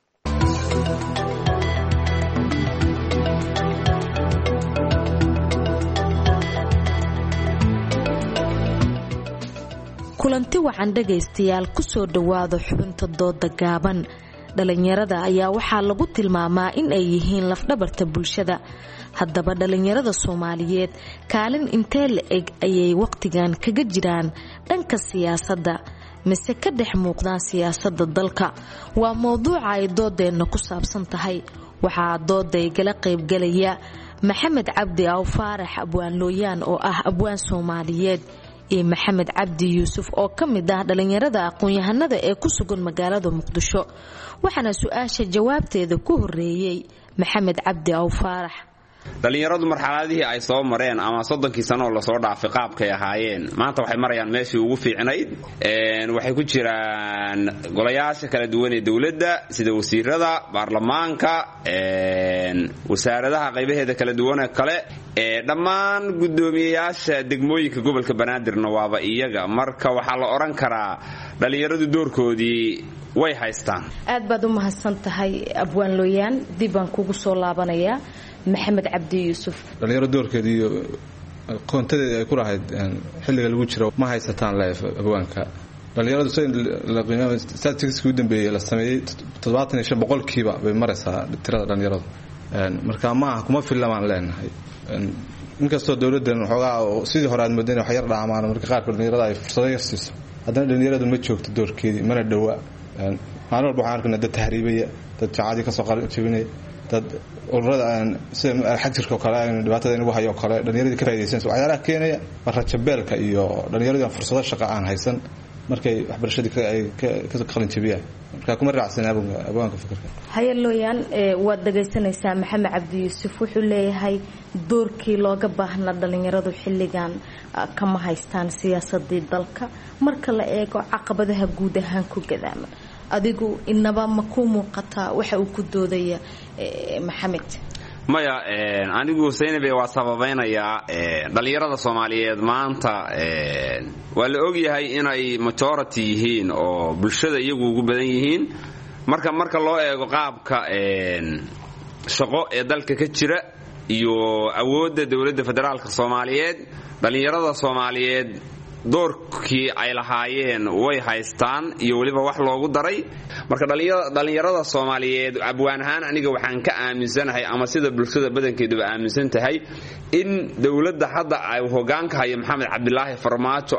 kulanti wacan dhegaystayaal kusoo dhawaada xubinta dooda gaaban. dhalinyarada ayaa waxaa lagu tilmaamaa in ay yihiin lafdhabarta bulshada. haddaba dhalinyarada Soomaaliyeed kaalin intee la eg ayay waqtigan kaga jiraan dhanka siyaasadda mise ka dhex muuqdaan siyaasadda dalka? waa mowduuca ay doodeenna ku saabsan tahay. waxaa dooday gala qaybgalaya Maxamed Cabdi Aw Faarax abwaan looyaan oo ah abwaan Soomaaliyeed iyo Maxamed Cabdi Yuusuf oo ka mid ah dhalinyarada aqoon-yahanada ee ku sugan magaalada Muqdisho. waxaana su-aasha jawaabteeda ku horeeyay Maxamed Cabdi Aw Faarax. dhalinyaradu marxaladihii ay soo mareen ama 30 sano oo la soo dhaafay qaabkay ahaayeen maanta waxay marayaan meeshii ugu fiicnayd. waxay ku jiraan golayaasha kala duwan ee dawladda sida wasiirada, baarlamaanka, wasaaradaha qaybaheeda kala duwan ee kale, dhammaan gudoomiyayaasha degmooyinka gobolka Banaadirna waaba iyaga. marka waxaa la oran karaa dhalinyaradu doorkoodii way haystaan. aad baad u mahadsan tahay abwaan looyaan. dib baan kugu soo laabanayaa Maxamed Cabdi Yuusuf. dhalinyaro doorkeeda iyo qoontadeeda ay ku lahayd xilliga lagu jiro ma haysataan leef abwaanka. dhalinyaradu statistics ugu dambeeyay la sameeyay 75% bay maraysaa tirada dhalinyaradu. marka ma kuma filamaan leenahay inkastoo dowladdan waxoogaa sidii hore aad moodeen wax yar dhaamaan marka qaarkood dhalinyarada ay fursado yar siiso haddana dhalinyaradu ma joogto doorkeedii mana dhowa maalin walba waxaan arkaynaa dad tahriibaya dad jacaadii kasoo jabinaya dad ururada sida xajirka oo kale dhibaatada inagu hayo oo kale dhalinyaradii ka raadiyaysan waxyaalaha keenaya rajabeelka iyo dhalinyaradii aan fursado shaqo aan haysan markay waxbarashadii ay ka qalin jabiyaan marka kuma raacsan abwaanka fikirka hayalooyaan waad dhagaysanaysaa maxamed cabdi yuusuf wuxuu leeyahay doorkii looga baahnaa dhalinyaradu xilligan kama haystaan siyaasadii dalka marka la eego caqabadaha guud ahaan ku gadaaman adigu inaba ma ku muuqataa waxa uu ku doodaya maxamed maya anigu Saynabe waa sababaynayaa dhalinyarada Soomaaliyeed maanta waa la ogyahay inay majority yihiin oo bulshada iyagu ugu badan yihiin marka loo eego qaabka shaqo ee dalka ka jira iyo awoodda dawladda federaalka Soomaaliyeed dhalinyarada Soomaaliyeed doorkii ay lahaayeen way haystaan iyo waliba wax loogu daray marka dhalinyarada Soomaaliyeed abwaan ahaan aniga waxaan ka aaminsanahay ama sida bulshada badankeedu aaminsan tahay in dawladda hadda ay hoggaanka hayo Maxamed Cabdilaahi Farmaajo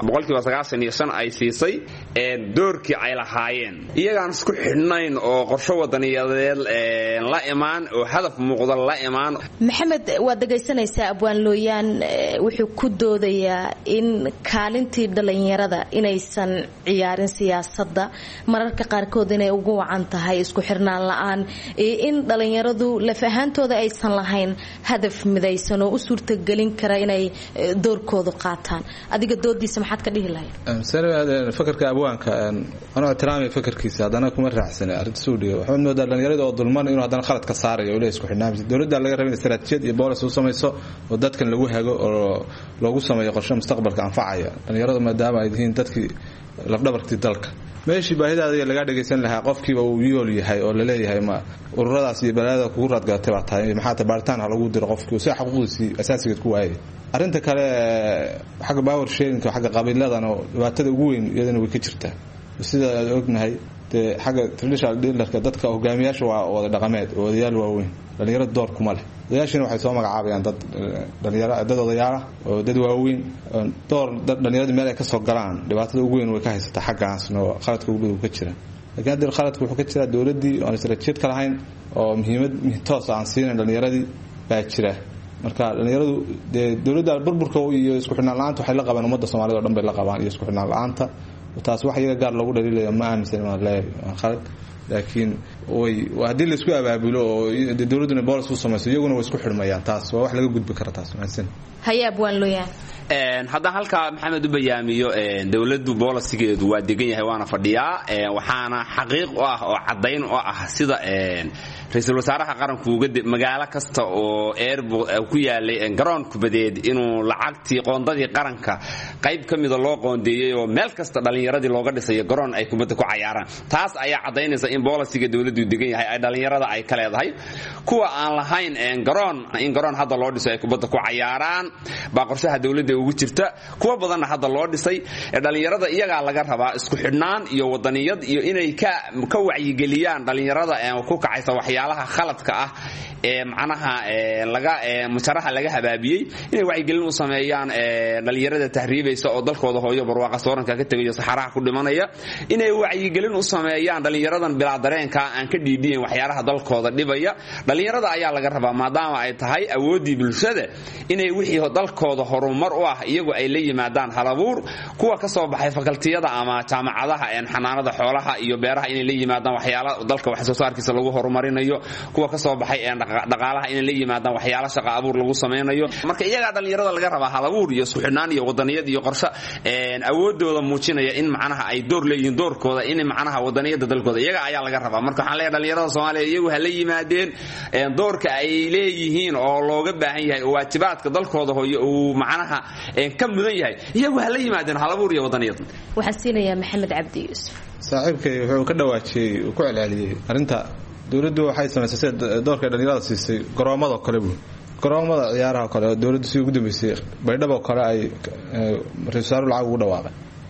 95% ay siisay doorkii ay lahaayeen iyagaan isku xidhnayn oo qorshe wadaniyadeed la imaan oo hadaf muuqda la imaan maxamed waad dhagaysanaysaa abwaan looyaan wuxuu ku doodayaa in kaalintii dhalinyarada inaysan ciyaarin siyaasadda mararka qaarkood inay ugu wacan tahay isku xirnaan la'aan in dhalinyaradu laf ahaantooda aysan lahayn hadaf midaysan oo u suurtagelin kara inay doorkooda qaataan adiga doodiisa maxaad ka dhihi lahayd fakarka abwaanka anoo ixtiraamay fakarkiisa haddana kuma raacsana arrinta suudiga waxaan moodaa dhalinyarada oo dulman inuu haddana khalad ka saarayo oo isku xidhnaamay dawladda laga rabay istaraatiijiyad iyo boolis u samayso oo dadkan lagu hago oo loogu sameeyo qorshe mustaqbalka anfacaya dhalinyarada maadaama ay yihiin dadkii lafdhabartii dalka meeshii baahidaada laga dhageysan lahaa qofkiiba uu yool yahay oo la leeyahay ma ururadaas iyo balaada kugu raadgatay baa tahay maxaa tabaaritaan lagu diro qofkii si xuquuqdiisii asaasiga ku waayay arinta kale xagga power sharing xagga qabiiladan oo dhibaatada ugu weyn iyadana way ka jirtaa sida aad ognahay xagga traditional dealerka dadka hogaamiyaasha waa wada dhaqameed oo odayaal waaweyn dhalinyarada door kuma leh odayaashina waxay soo magacaabayaan dad dhalinyaro dad odayaal oo dad waaweyn door dhalinyarada meel ay ka soo galaan dhibaatada ugu weyn way ka haysataa xaggaasna qaladka ugu badan ka jira laakiin hadda qaladku wuxuu ka jiraa dawladii oo istaraatiijiyad ka lahayn oo muhiimad toos aan siinin dhalinyaradii baa jira marka dhalinyaradu dawladda burburka iyo isku xidhnaan la'aanta waxay la qabaan ummadda Soomaaliyeed oo dhan bay la qabaan iyo isku xidhnaan la'aanta taas wax iyaga gaar lagu dhaliilayo ma aaminsan inaan leeyahay khalad laakiin hadii la isku abaabulo oo dawladuna boolis u samayso iyaguna way isku xidhmayaan taas waa wax laga gudbi kara taas maasan hayaab waan looyaan haddaan halkaa maxamed u bayaamiyo dawladdu boolisigeedu waa degan yahay waana fadhiyaa waxaana xaqiiq u ah oo caddayn u ah sida ra'iisul wasaaraha qaranku magaalo kasta oo airport ku yaalay garoon kubadeed inuu lacagtii qoondadii qaranka qayb ka mid loo qoondeeyay oo meel kasta dhalinyaradii looga dhisay garoon ay kubadda ku cayaaraan taas ayaa cadaynaysa in boolisiga dawladdu degan yahay ay dhalinyarada ay ka leedahay kuwa aan lahayn garoon hadda loo dhisay ay kubadda ku cayaaraan baa qorshaha dawladda ugu jirta kuwa badanna hadda loo dhisay dhalinyarada iyaga laga rabaa isku xidhnaan iyo wadaniyad iyo inay ka wacyigeliyaan dhalinyarada ku kacaysa waxyaalaha khaladka ah ee macnaha masharaxa laga habaabiyay inay wacyigelin u sameeyaan dhalinyarada tahriibaysa oo dalkooda hooyo barwaaqa sooranka ka tagayo saxaraha ku dhimanaya inay wacyigelin u sameeyaan dhalinyaradan bilaa dareenka aan ka dhiidhiin waxyaalaha dalkooda dhibaya dhalinyarada ayaa laga rabaa maadaama ay tahay awoodii bulshada inay wixii dalkooda horumar u ah iyagu ay la yimaadaan halabuur kuwa ka soo baxay fakultiyada ama jaamacadaha xanaanada xoolaha iyo beeraha inay la yimaadaan waxyaalaha dalka wax soo saarkiisa lagu horumarinayo kuwa ka soo baxay dhaqaalaha inay la yimaadaan waxyaalaha shaqo abuur lagu sameeyo marka iyaga dhalinyarada laga rabaa halabuur iyo isku xidhnaan iyo wadaniyad iyo qorshe awoodooda muujinaya in macnaha ay door leeyihiin doorkooda in macnaha wadaniyada dalkooda iyaga ayaa laga rabaa marka waxaan leeyahay dhalinyarada Soomaaliyeed iyagu ha la yimaadeen doorka ay leeyihiin oo looga baahan yahay waajibaadka dalkooda hooyo uu macnaha ka mudan yahay iyagu ha la yimaadeen halabuur iyo wadaniyad waxaan siinayaa maxamed cabdi yuusuf saaxiibkay wuxuu ka dhawaajiyay ku celceliyay arinta dawladdu waxay samaysay doorka dhalinyarada siisay garoomada kale garoomada ciyaaraha kale dawladdu si ugu dambeysay baydhabo kale ay ra'iisul lacag ugu dhawaaqay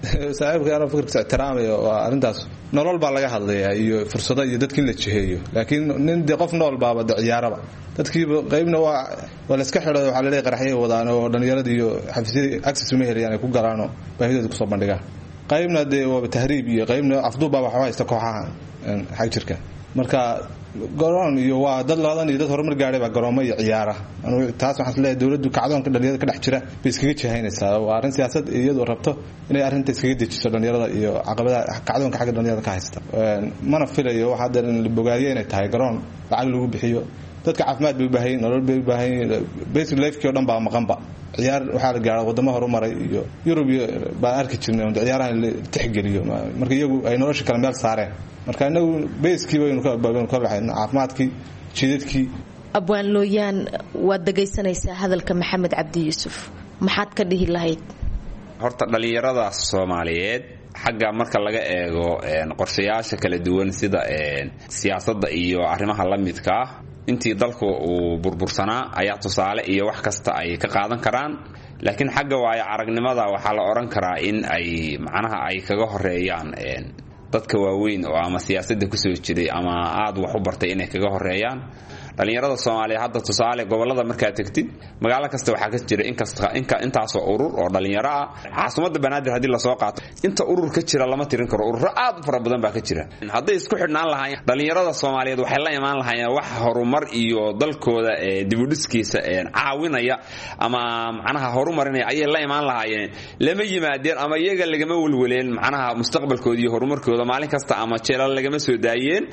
saaxiibka ana fikirkiisa ixtiraamayo waa arrintaas nolol baa laga hadlayaa iyo fursado iyo dadkii la jiheeyo laakiin nin de qof nool baaba ciyaaraba dadkii qaybna waa la iska xidhay waxa la leeyahay qaraxyo wadaan oo dhalinyarada iyo xafiisyada access uma helayaan ay ku garaano baahidooda ku soo bandhigaan qaybna de waa tahriib iyo qaybna afduub baa waxa haysta kooxaha xag jirka marka garoon iyo waa dad ladan iyo dad horumar gaaray baa garoomo iyo ciyaara taas waxaan isleeyahay dawladdu kacdoonka dhalinyarada ka dhex jira bay iskaga jihaynaysaa waa arrin siyaasad iyadoo rabto inay arrinta iskaga dejiso dhalinyarada iyo caqabadaha kacdoonka xagga dhalinyarada ka haysta mana filayo waxa hadda la bogaadiyo inay tahay garoon lacag lagu bixiyo dadka caafimaad bay u baahan yihiin nolol bay u baahan yihiin basic life-kii oo dhan baa maqanba ciyaar waxaa la gaaraa wadamo horumaray iyo Yurub baan arki jirnay oo ciyaaraha la tixgeliyo marka iyagu ay nolosha kala meel saareen marka inagu basic waynu ka baxayn caafimaadkii jidadkii abwaan looyaan waad dhagaysanaysaa hadalka maxamed cabdi yuusuf maxaad ka dhihi lahayd horta dhalinyarada Soomaaliyeed xagga marka laga eego qorshayaasha kala duwan sida siyaasadda iyo arrimaha la midka ah intii dalku uu burbursanaa ayaa tusaale iyo wax kasta ay ka qaadan karaan laakiin xagga waayo aragnimada waxaa la oran karaa in ay macnaha ay kaga horeeyaan dadka waaweyn oo ama siyaasadda ku soo jiray ama aad wax u bartay inay kaga horeeyaan dhalinyarada Soomaaliya hadda tusaale gobolada marka tagtid magaalo kasta waxa ka jira intaas oo urur oo dhalinyaro ah caasimada Banaadir hadii la soo qaato inta urur ka jira lama tirin karo urur aad u fara badan baa ka jira haday isku xidhnaan lahaayeen dhalinyarada Soomaaliyeed waxay la imaan lahaayeen wax horumar iyo dalkooda dib u dhiskiisa caawinaya ama macnaha horumarinaya ay la imaan lahaayeen lama yimaadeen ama iyaga lagama walwaleen macnaha mustaqbalkooda iyo horumarkooda maalin kasta ama jeelal lagama soo daayeen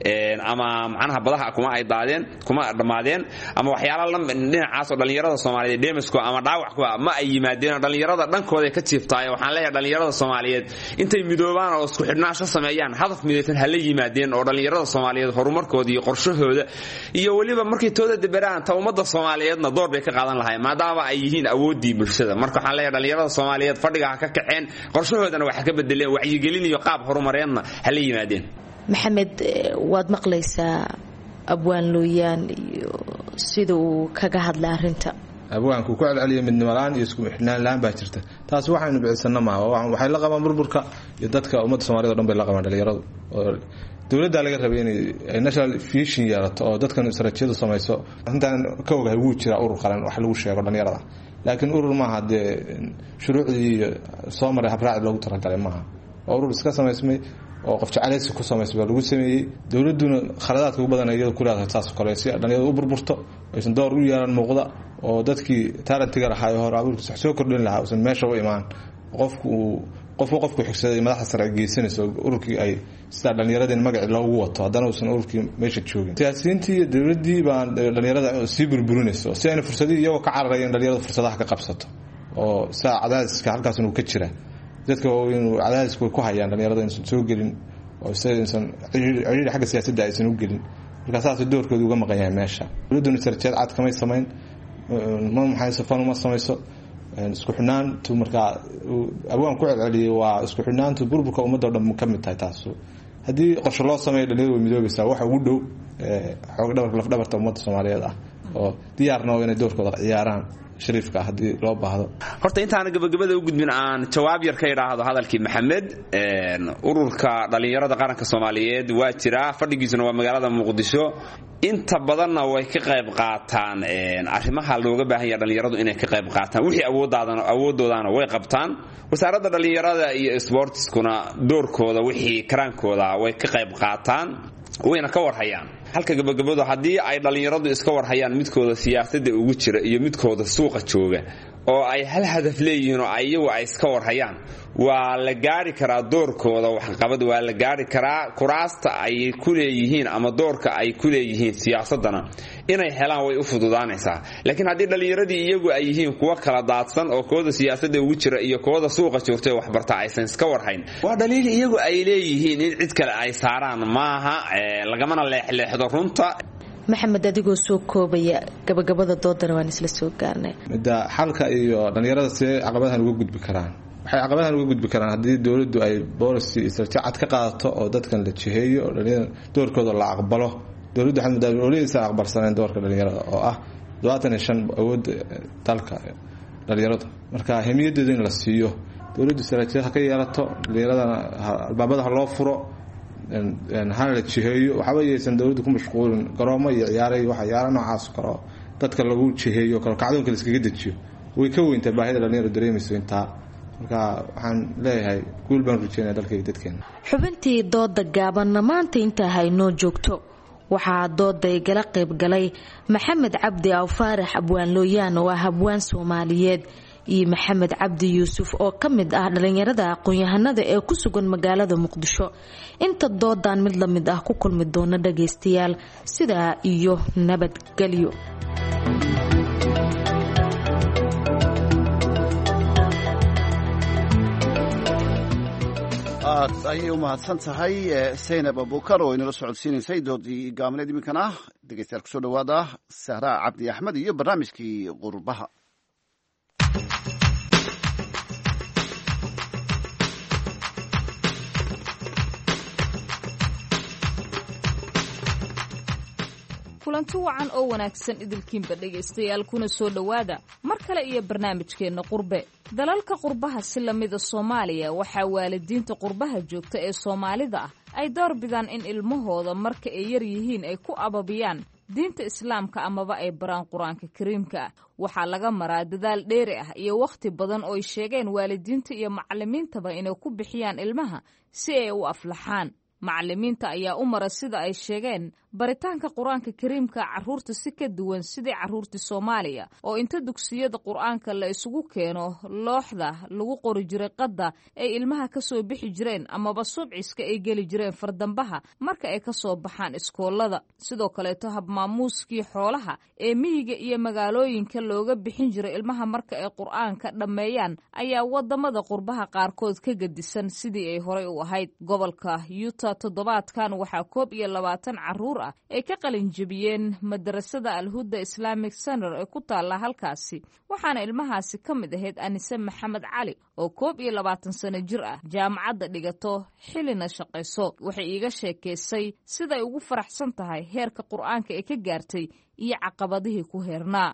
ama macnaha badaha kuma ay daadeen kuma dhamaadeen ama waxyaalo dhinacaas oo dhalinyarada Soomaaliyeed deemisko ama dhaawac ku ma ay yimaadeen dhalinyarada dhankooda ka jiiftay waxaan leeyahay dhalinyarada Soomaaliyeed intay midoobaan oo isku xidhnaansho sameeyaan hadaf midaysan hal yimaadeen oo dhalinyarada Soomaaliyeed horumarkooda iyo qorshahooda iyo waliba markii tooda dabaraan ta ummadda Soomaaliyeedna door bay ka qaadan lahaayeen maadaama ay yihiin awoodii bulshada marka waxaan leeyahay dhalinyarada Soomaaliyeed fadhiga ka kaceen qorshahoodana waxa ka bedeleen wacyigelin iyo qaab horumareedna hal yimaadeen maxamed waad maqlaysaa abwaan looyaan iyo sida uu kaga hadlay arinta abwaanku ku celceliyo midnimo la'aan iyo isku xidhnaan la'aan baa jirta taas waxaynu bicisana ma waxay la qabaan burburka iyo dadka ummadda Soomaaliyeed oo dhan bay la qabaan dhalinyaradu oo dawladda laga rabay inay national vision yeelato oo dadkan istaraatiijiyada samayso intaan ka ogahay wuu jira urur qaran wax lagu sheego dhalinyarada laakiin urur ma aha shuruucdii Soomaaliya habraac loogu talagalay maaha urur iska samaysmay oo qof jacaysi ku sameysay lagu sameeyay dawladuna khaladaadka ugu badan iyada ku leedahay taas kale si dhalinyaradu u burburto aysan door u yeelan muuqda oo dadkii talentiga lahaa hore abuurkiisa soo kordhin lahaa oo meesha u imaan qofku xigsaday madaxda sare geysanayso ururkii ay sida dhalinyaradeen magac loogu wato hadana uusan ururkii meesha joogin siyaasiyiintii dawladii baan dhalinyarada si burburinayso si ay fursado iyagoo ka cararayeen dhalinyarada fursadaha ka qabsato oo saa cadaadiska halkaas uu ka jira dadka inuu cadaadisku ku hayaan dhalinyarada insan soo gelin oo saysan ciriiri xagga siyaasadda aysan u gelin marka saas doorkooda uga maqan yahay meesha dawladdu istaraatiijiyad cad kama sameyn ma maxay safan ma samayso isku xidhnaantu marka abwaan ku celceliyay waa isku xidhnaantu burburka ummadda oo dhan ka mid tahay taas haddii qorshe loo sameeyo dhalinyaradu way midoobaysaa waxa ugu dhow xoog lafdhabarta ummadda Soomaaliyeed ah oo diyaarna inay doorkooda ciyaaraan shariifka hadii loo baahdo horta intaan gabagabada u gudbin aan jawaab yar ka yiraahdo hadalkii Maxamed ururka dhalinyarada qaranka Soomaaliyeed waa jira fadhigiisuna waa magaalada Muqdisho inta badanna way ka qayb qaataan arrimaha looga baahan yahay dhalinyaradu inay ka qayb qaataan wixii awoodoodaana way qabtaan wasaaradda dhalinyarada iyo sportskuna doorkooda wixii karaankooda way ka qayb qaataan wayna ka warhayaan halka gabagabadu hadii ay dhalinyaradu iska warhayaan midkooda siyaasadda ugu jira iyo midkooda suuqa jooga oo ay hal hadaf leeyihiin oo ayagu ay iska warhayaan waa la gaari karaa doorkooda wax qabad waa la gaari karaa kuraasta ay ku leeyihiin ama doorka ay ku leeyihiin siyaasadana inay helaan way u fududaanaysaa laakiin hadii dhalinyaradii iyagu ay yihiin kuwa kala daadsan oo kooda siyaasadda ugu jira iyo kooda suuqa joogtay wax barta aysan iska warhayn waa dhaliil iyagu ay leeyihiin in cid kale ay saaraan maaha lagamana leexleexdo runta maxamed adigoo soo koobaya gabagabada doodana waan isla soo gaarnay midda xalka iyo dhalinyarada si caqabadahan uga gudbi karaan waxay caqabadahan uga gudbi karaan hadii dawladdu ay policy istaraatiijiyad ka qaadato oo dadkan la jiheeyo oo dhalinyarada doorkooda la aqbalo dawladdu waxay madaxweynaha aqbalsaneen doorka dhalinyarada oo ah 25 awood dalka dhalinyarada marka himiyadooda in la siiyo dowladdu istaraatiijiyad ha ka yeelato dhallinyaradana albaabada ha loo furo hana la jiheeyo waxba yaysan dowladdu ku mashquulin garoomo iyo ciyaaray waxa ciyaaro noocaas karo dadka lagu jiheeyo karo kacdoonka la iskaga dejiyo way ka weyntaa baahida dhallinyaradu dareemayso intaa marka waxaan leeyahay guul baan rajeynaya dalka iyo dadkeena. xubintii dooda gaabanna maanta intaa haynoo joogto waxaa dooda igala qayb galay maxamed cabdi aw faarax abwaan looyaan oo ah abwaan soomaaliyeed iyo maxamed cabdi yuusuf oo ka mid ah dhallinyarada aqoon-yahanada ee ku sugan magaalada muqdisho. inta doodan mid la mid ah ku kulmi doona dhagaystayaal sidaa iyo nabadgelyo. aad ayay u mahadsan tahay saynab abukar oo inala socodsiinaysay doodii gaabneed iminkana dhegeystayaal kusoo dhawaada sahraa cabdi axmed iyo barnaamijkii qurbaha. kulanti wacan oo wanaagsan idilkiinba dhegaystayaal kuna soo dhowaada mar kale iyo barnaamijkeenna qurbe. dalalka qurbaha si lamida Soomaaliya waxaa waalidiinta qurbaha joogta ee Soomaalida ah ay door bidaan in ilmahooda marka ay yar yihiin ay ku ababiyaan diinta Islaamka amaba ay baraan Quraanka Kariimka. waxaa laga maraa dadaal dheeri ah iyo waqti badan oo ay sheegeen waalidiinta iyo macallimiintaba inay ku bixiyaan ilmaha si ay u aflaxaan. macallimiinta ayaa u mara sida ay sheegeen baritaanka qur-aanka kariimka carruurta si ka duwan sidii carruurtii Soomaaliya oo inta dugsiyada qur-aanka la isugu keeno looxda lagu qori jiray qadda ay ilmaha ka soo bixi jireen amaba subciska ay geli jireen fardambaha marka ay ka soo baxaan iskoolada. sidoo kaleeto habmaamuuskii xoolaha ee miyiga iyo magaalooyinka looga bixin jiray ilmaha marka ay qur-aanka dhammeeyaan ayaa wadamada qurbaha qaarkood ka gedisan sidii ay horey u ahayd. gobolka Utah toddobaadkan waxaa 21 carruur ah ay ka qalin jebiyeen madrasada Al-Huda Islamic Center ee ku taala halkaasi, waxaana ilmahaasi ka mid ahayd Anise Maxamed Cali oo 21 sano jir ah, jaamacadda dhigato xilina shaqayso. waxay iiga sheekaysay siday ugu faraxsan tahay heerka qur-aanka ee ka gaartay iyo caqabadihii ku heernaa.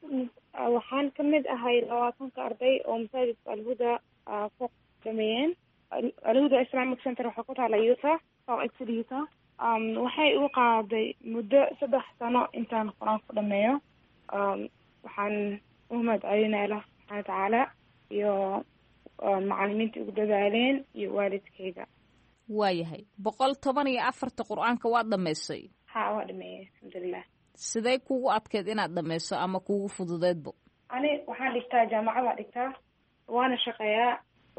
waxaan ka mid ahay 20 arday oo masaajidka Al-Huda ku dhameeyeen. Al-Huda Islamic Center waxaa ku taala Utah, Utah. waxay u qaaday muddo 3 sano intaan qur-aan ku dhameeyo. waxaan u mahadcelinayaa Allah subxaanahu wa tacaala iyo macallimiinta ugu dadaaleen iyo waalidkayga. waayahay 114 qur-aanka waa dhameysay? haa, waa dhameeyay alxamdulilah. sidee kugu adkeed inaad dhameyso ama kugu fududeedbo? ani waxaan dhigtaa jaamacada dhigtaa, waana shaqeeyaa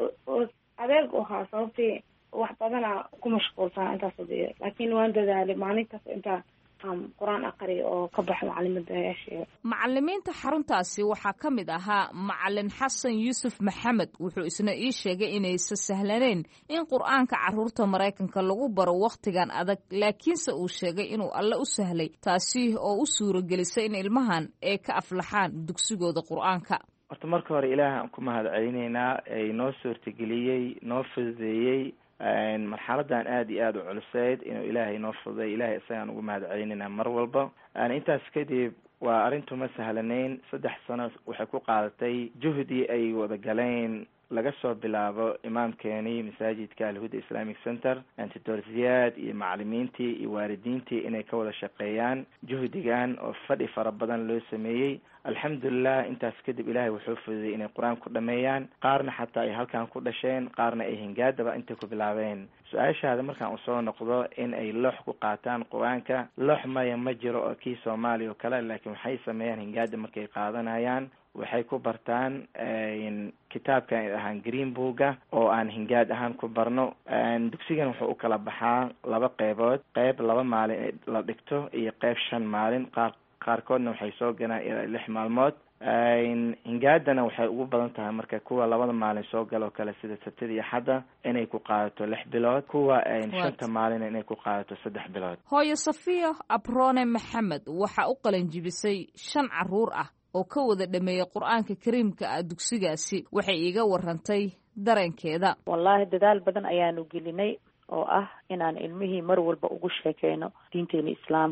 adeeg u ahaa sababtii wax badana ku mashquulsan intaas wadiyo, laakiin waan dadaalay maalintaas intaan qur-aan aqri oo ka baxo macallimadayaasha. macallimiinta xaruntaasi waxaa ka mid ahaa macallin xasan yuusuf maxamed. wuxuu isna ii sheegay inaysan sahlaneyn in qur-aanka carruurta Maraykanka lagu baro wakhtigan adag, laakiinse uu sheegay inuu alle u sahlay taasi oo u suuragelisay in ilmahan ay ka aflaxaan dugsigooda qur-aanka. horta marka hore ilaaha aan ku mahad celinaynaa ay noo suurtageliyey, noo fududeeyey marxaladan aada iyo aada u culuseyd inuu ilaahay noo fududay. ilaahay isagaan ugu mahad celinaynaa mar walba. intaas kadib waa arrintu ma sahlanayn. 3 sano waxay ku qaadatay juhdi ay wada galeen laga soo bilaabo imaamkeenii masaajidka Al-Huda Islamic Center, Dr. Ziyaad iyo macallimiintii iyo waalidiintii inay ka wada shaqeeyaan juhdigan oo fadhi fara badan loo sameeyey. alxamdulilah intaas kadib ilaahay wuxuu fududay inay qur-aan ku dhameeyaan, qaarna xataa ay halkan ku dhasheen, qaarna ay hingaadaba intay ku bilaabeen. su-aashaada markaan usoo noqdo in ay loox ku qaataan qur-aanka, loox maya ma jiro oo kii Soomaaliya oo kale, laakiin waxay sameeyaan hingaada markay qaadanayaan waxay ku bartaan kitaabkan ay ahaan green booga oo aan hingaad ahaan ku barno. dugsigan wuxuu u kala baxaa 2 qeybood, qeyb 2 maalin la dhigto iyo qeyb 5 maalin, qaarkoodna waxay soo galaan ilaa 6 maalmood. hingaadana waxay ugu badan tahay marka kuwa 2 maalin soo galo kale sida Sabtida iyo Axadda inay ku qaadato 6 bilood, kuwa 5 maalin inay ku qaadato 3 bilood. hooyo Safiya Abrone Maxamed waxa u qalin jibisay 5 carruur ah oo ka wada dhameeyay qur-aanka kariimka ah dugsigaasi. waxay iiga warantay dareenkeeda. wallaahi dadaal badan ayaanu gelinay oo ah inaan ilmihii mar walba ugu sheekeyno diinteena islaamka,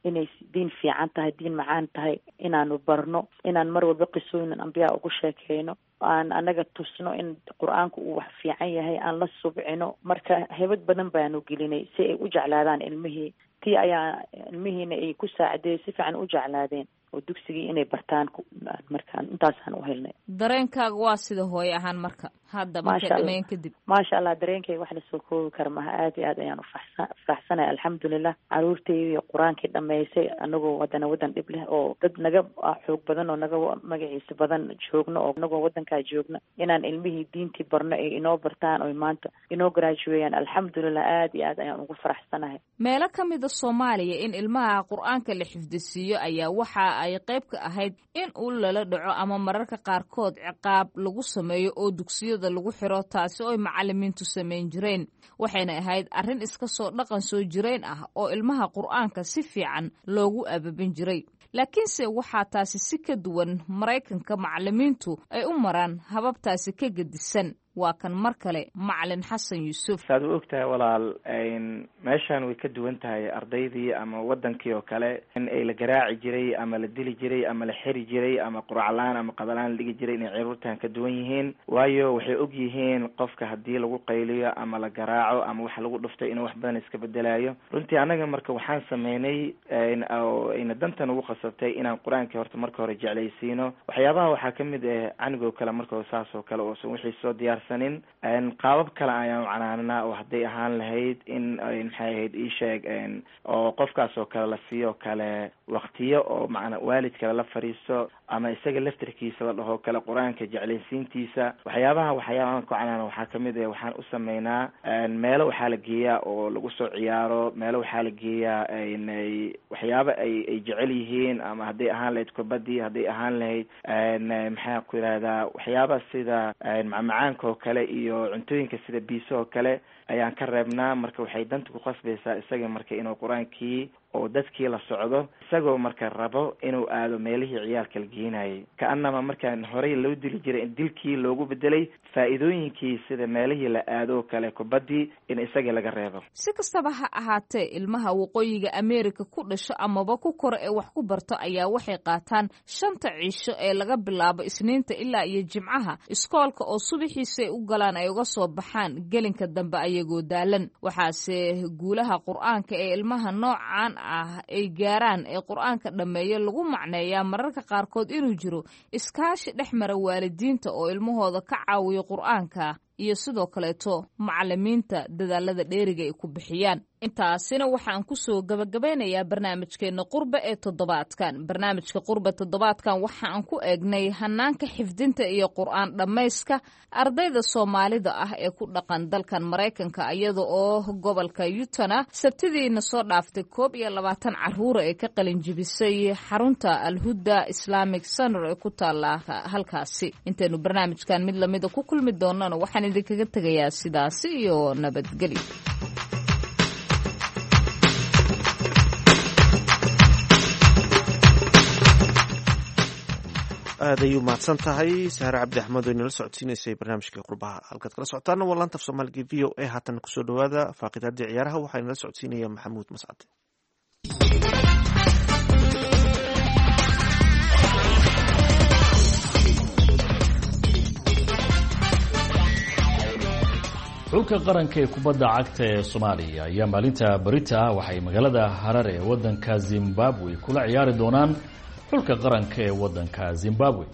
inay diin fiican tahay, diin macaan tahay, inaanu barno, inaan mar walba qisooyin ambiyaa ugu sheekeyno, aan anaga tusno in qur-aanku uu wax fiican yahay, aan la subcino. marka hebad badan baanu gelinay si ay u jeclaadaan ilmihii. tii ayaa ilmihiina ay ku saacideeyay si fiican u jeclaadeen oo dugsigii inay bartaan. markaan intaasaan u helnay. dareenkaaga waa sida hooyo ahaan marka hadda markay dhameyn kadib? maasha allah, dareenkayga wax lasoo koobi kara maha. aad iyo aad ayaan ufaraxsanahay alxamdulilah. caruurtaydi qur-aankii dhamaysay anagoo wadan dhib leh oo dad naga xoog badan oo naga magaciisa badan joogno, oo anagoo wadankaa joogna inaan ilmihii diintii barno ay inoo bartaan oo maanta inoo garaajuweeyaan. alxamdulilah, aad iyo aad ayaan ugu faraxsanahay. meelo kamida Soomaaliya in ilmaha qur-aanka la xifdisiiyo ayaa waxa ay qayb ka ahayd in uu lala dhaco ama mararka qaarkood ciqaab lagu sameeyo oo dugsiyada lagu xiro, taasi oo macallimiintu samayn jireen. waxayna ahayd arrin iska soo dhaqan soo jireen ah oo ilmaha qur-aanka si fiican loogu ababin jiray. laakiinse waxaa taasi si ka duwan Maraykanka macallimiintu ay u maraan hababtaasi ka gedisan. waa kan mar kale macalin xasan yuusuf. saad u ogtahay walaal, meeshan way ka duwan tahay ardaydii ama wadankii oo kale in ay la garaaci jiray ama la dili jiray ama la xiri jiray ama quraclaan ama qadalaan la dhigi jiray inay caruurtan ka duwan yihiin. waayo waxay og yihiin qofka haddii lagu qayliyo ama la garaaco ama wax lagu dhuftay inuu wax badan iska bedelayo. runtii anaga marka waxaan sameynay ayna dantan ugu qasabtay inaan qur-aankii horta marka hore jeclaysiino. waxyaabaha waxaa kamid ah canigoo kale marka saas oo kale oosan wixii soo diyaar qaabab kale ayaan canaanaa oo hadday ahaan lahayd in maxay ahayd iisheeg oo qofkaas oo kale la siiyo kale waktiyo oo macna waalid kale la fariisto ama isaga laftirkiisa la dhaho kale qur-aanka jeclaysiintiisa. waxyaabahan ku canaana waxaa kamid ah waxaan u sameynaa meelo waxaa la geeyaa oo lagu soo ciyaaro, meelo waxaa la geeyaa waxyaaba ay jecel yihiin ama hadday ahaan lahayd kubadii, hadday ahaan lahayd maxaa ku yidhahdaa waxyaaba sida macmacaanka oo kale iyo cuntooyinka sida biiso oo kale ayaan ka reebnaa. marka waxay danta ku qasbaysaa isaga marka inuu qur-aankii oo dadkii la socdo, isagoo marka rabo inuu aado meelihii ciyaalka la geenayay. ka-anama markaan horey loo dili jiray in dilkii loogu bedelay faa'iidooyinkii sida meelihii la aado oo kale kubadii in isaga laga reebo. si kastaba ha ahaatee, ilmaha waqooyiga Ameerika ku dhasho amaba ku koro ee wax ku barto ayaa waxay qaataan 5 cisho ee laga bilaabo Isniinta ilaa iyo Jimcaha iskoolka oo subaxiisa u galaan ay uga soo baxaan gelinka dambe ayagoo daalan. waxaase guulaha qur-aanka ee ilmaha noocaan ay gaaraan ee qur-aanka dhameeyo lagu macneeyaa mararka qaarkood inuu jiro iskaashi dhex mara waalidiinta oo ilmahooda ka caawiyo qur-aanka iyo sidoo kaleeto macallimiinta dadaalada dheeriga ay ku bixiyaan. intaasina waxaan ku soo gabagabeynayaa barnaamijkeena qurbe ee toddobaadkan. barnaamijka qurbe toddobaadkan waxaan ku eegnay hanaanka xifdinta iyo qur-aan dhammayska ardayda Soomaalida ah ee ku dhaqan dalkan Maraykanka, iyada oo gobolka Utah sabtidiina soo dhaaftay 21 caruur ee ka qalin jibisay xarunta Al-Huda Islamic Center ee ku taala halkaasi. intaynu barnaamijkan mid lamida ku kulmi doonana waxaan idinkaga tegayaa sidaasi iyo nabadgelyo. aad ayuu mahadsan tahay Sahre Cabdi Axmed oo inala socodsiinaysay barnaamijka qurbaha. halkaad kala socotaana waa laanta af Soomaaliga v o a. haatan kusoo dhawaada faaqidaadii ciyaaraha waxaa inala socodsiinaya Maxamuud Mascade. xulka qaranka ee kubadda cagta ee Soomaaliya ayaa maalinta barita waxay magaalada Harare ee wadanka Zimbabwe kula ciyaari doonaan xulka qaranka ee wadanka Zimbabwe.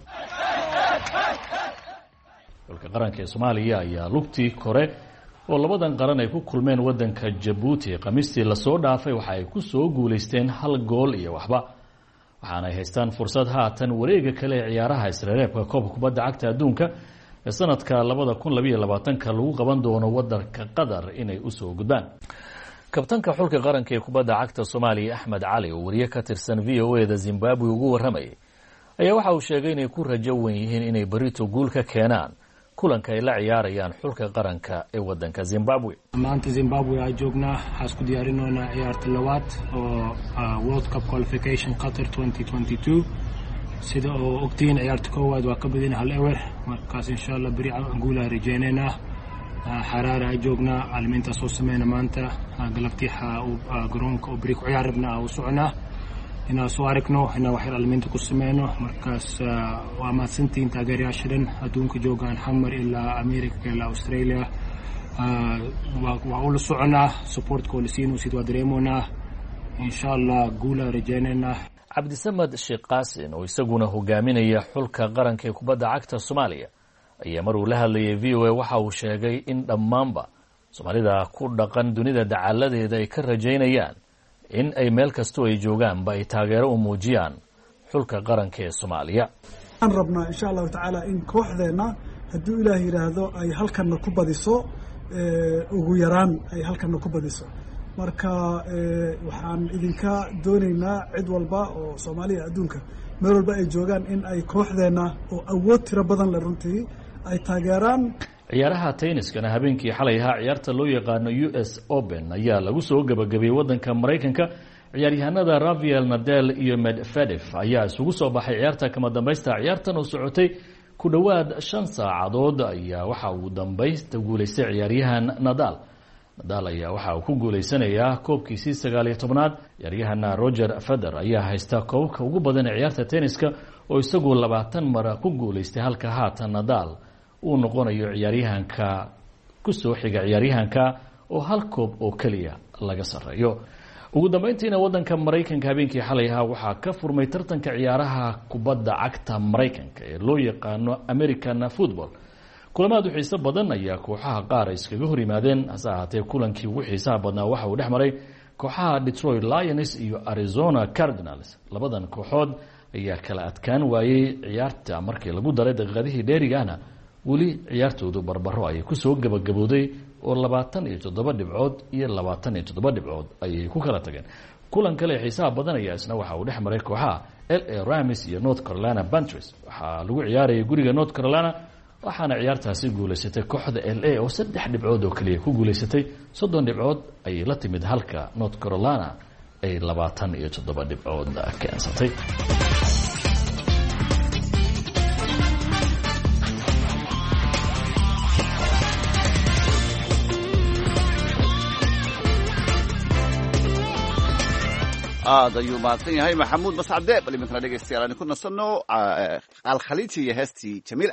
xulka qaranka ee Soomaaliya ayaa lugtii kore oo labadan qaran ay ku kulmeen wadanka Djibouti Khamiistii la soo dhaafay waxa ay ku soo guuleysteen 1 gool iyo waxba. waxaana ay haystaan fursad haatan wareega kale ee ciyaaraha isreebka koobka kubadda cagta adduunka ee sanadka 2022 lagu qaban doono wadanka Qatar inay u soo gudbaan. kabtanka xulka qaranka ee kubadda cagta Soomaaliya Axmed Cali oo wariye ka tirsan VOA-da Zimbabwe ugu waramay ayaa waxa uu sheegay inay ku rajo weyn yihiin inay barito guul ka keenaan kulanka ay la ciyaarayaan xulka qaranka ee wadanka Zimbabwe. maanta Zimbabwe ay joognaa waxaan ku diyaarinoonaa ciyaarta labaad oo World Cup Qualification Qatar 2022. sida oo ogtiin ciyaarta koowaad waa ka badin 1-0 markaas insha Allah bari guulaha rajaynaynaa. xaraara ay joognaa caalamiinta soo sameeyna maanta galabtii garoonka oo bari ku ciyaarabna u soconaa inaan soo aragno inaan waxyar aliminta ku sameyno markaas waa mahadsantihiin taageerayaasha dhan adduunka joogaan xamar ilaa america ilaa australia waa ula soconaa supportkoo la siinaysid waa dareemoonaa insha allah guulaa rajaynaynaa. cabdisamad sheekh qaasin oo isaguna hogaaminaya xulka qaranka ee kubadda cagta soomaaliya ayaa mar uu la hadlayay v o a waxa uu sheegay in dhammaanba soomaalida ku dhaqan dunida dacaaladeeda ay ka rajaynayaan in ay meel kastoo ay joogaanba ay taageero u muujiyaan xulka qaranka ee soomaaliya. waxaan rabnaa insha allahu tacaala in kooxdeenna hadduu ilaah yidhaahdo ay halkanna ku badiso ugu yaraan ay halkanna ku badiso marka waxaan idinka doonaynaa cid walba oo soomaaliya adduunka meel walba ay joogaan in ay kooxdeenna oo awood tiro badan le runtii ay taageeraan. ciyaaraha tenniskana habeenkii xalay ahaa ciyaarta loo yaqaano US Open ayaa lagu soo gabagabeeyey waddanka Maraykanka. ciyaaryahanada Rafael Nadal iyo Medvedev ayaa isugu soo baxay ciyaarta kama dambaysta. ciyaartan oo socotay ku dhowaad 5 saacadood ayaa waxa uu dambaysta guuleystay ciyaaryahan Nadal ayaa waxa uu ku guuleysanayaa koobkiisii 19aad. ciyaaryahan Roger Federer ayaa haysta koobka ugu badan ee ciyaarta tenniska oo isagu 20 mar ku guuleystay halka haatan Nadal uu noqonayo ciyaaryahanka ku soo xiga ciyaaryahanka oo hal koob oo kaliya laga sareeyo. ugu dambeyntiina waddanka Maraykanka habeenkii xalay ahaa waxaa ka furmay tartanka ciyaaraha kubadda cagta Maraykanka ee loo yaqaano American Football. kulamaad u xiiso badan ayaa kooxaha qaar iskaga hor yimaadeen hase ahaatee kulankii ugu xiisaha badnaa waxa uu dhex maray kooxaha Detroit Lions iyo Arizona Cardinals. labadan kooxood ayaa kala adkaan waayey ciyaarta markii lagu daray daqiiqadihii dheerigaana weli ciyaartoodu barbaro ayay ku soo gabagabowday oo 27 dhibcood iyo 27 dhibcood ayay ku kala tageen. kulan kale xiisaha badan ayaa isna waxa uu dhex maray kooxaha LA Rams iyo North Carolina Panthers. waxaa lagu ciyaarayay guriga North Carolina waxaana ciyaartaasi guuleysatay kooxda LA oo 3 dhibcood oo kaliya ku guuleysatay. 30 dhibcood ayay la timid halka North Carolina ay 27 dhibcood keensatay. aad ayuu mahadsan yahay maxamuud mascade. bal iminkana dhegeystayaal aan ku nasanno alkhaliiji iyo heestii Jamiila.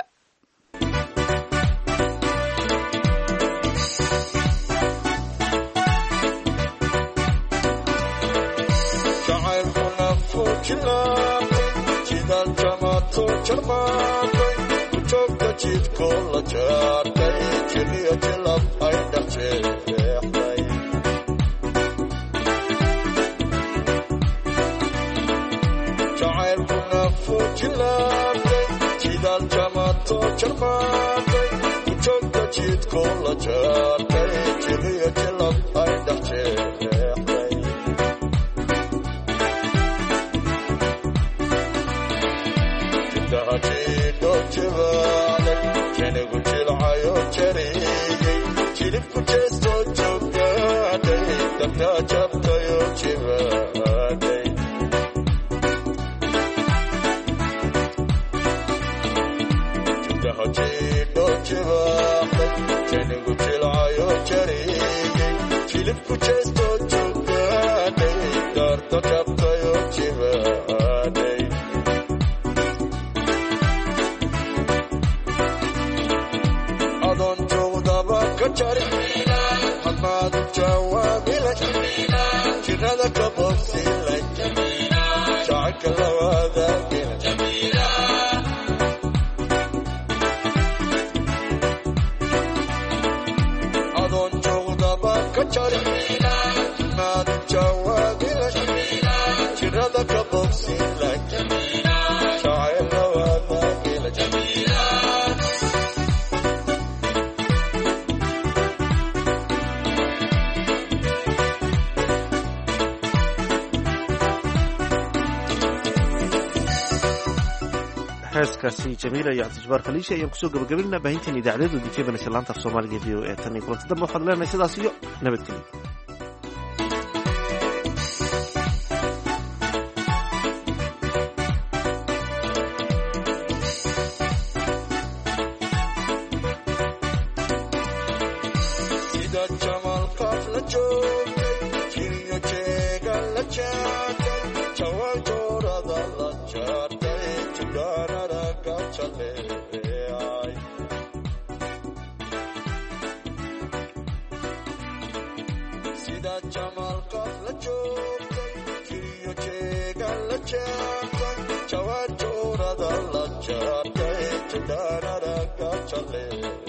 heeskaasi Jamiila iyo Cabdijabaar Khaliishi ayaan kusoo gabagabaynaa baahinteen idaacadeedu dikeybanaysa laanta af Soomaaliga v o a tan iyo kulanta dambe waxaad leenahay sidaas iyo nabadgelyo. Jamalka la joogay, kiriyo jeega la jaagay, jawaabta jaleecay sida jamalkaad la joogtay jiriyo jeegan la jeegtay jawaad joorada la jaartay jidaan araga jaleecay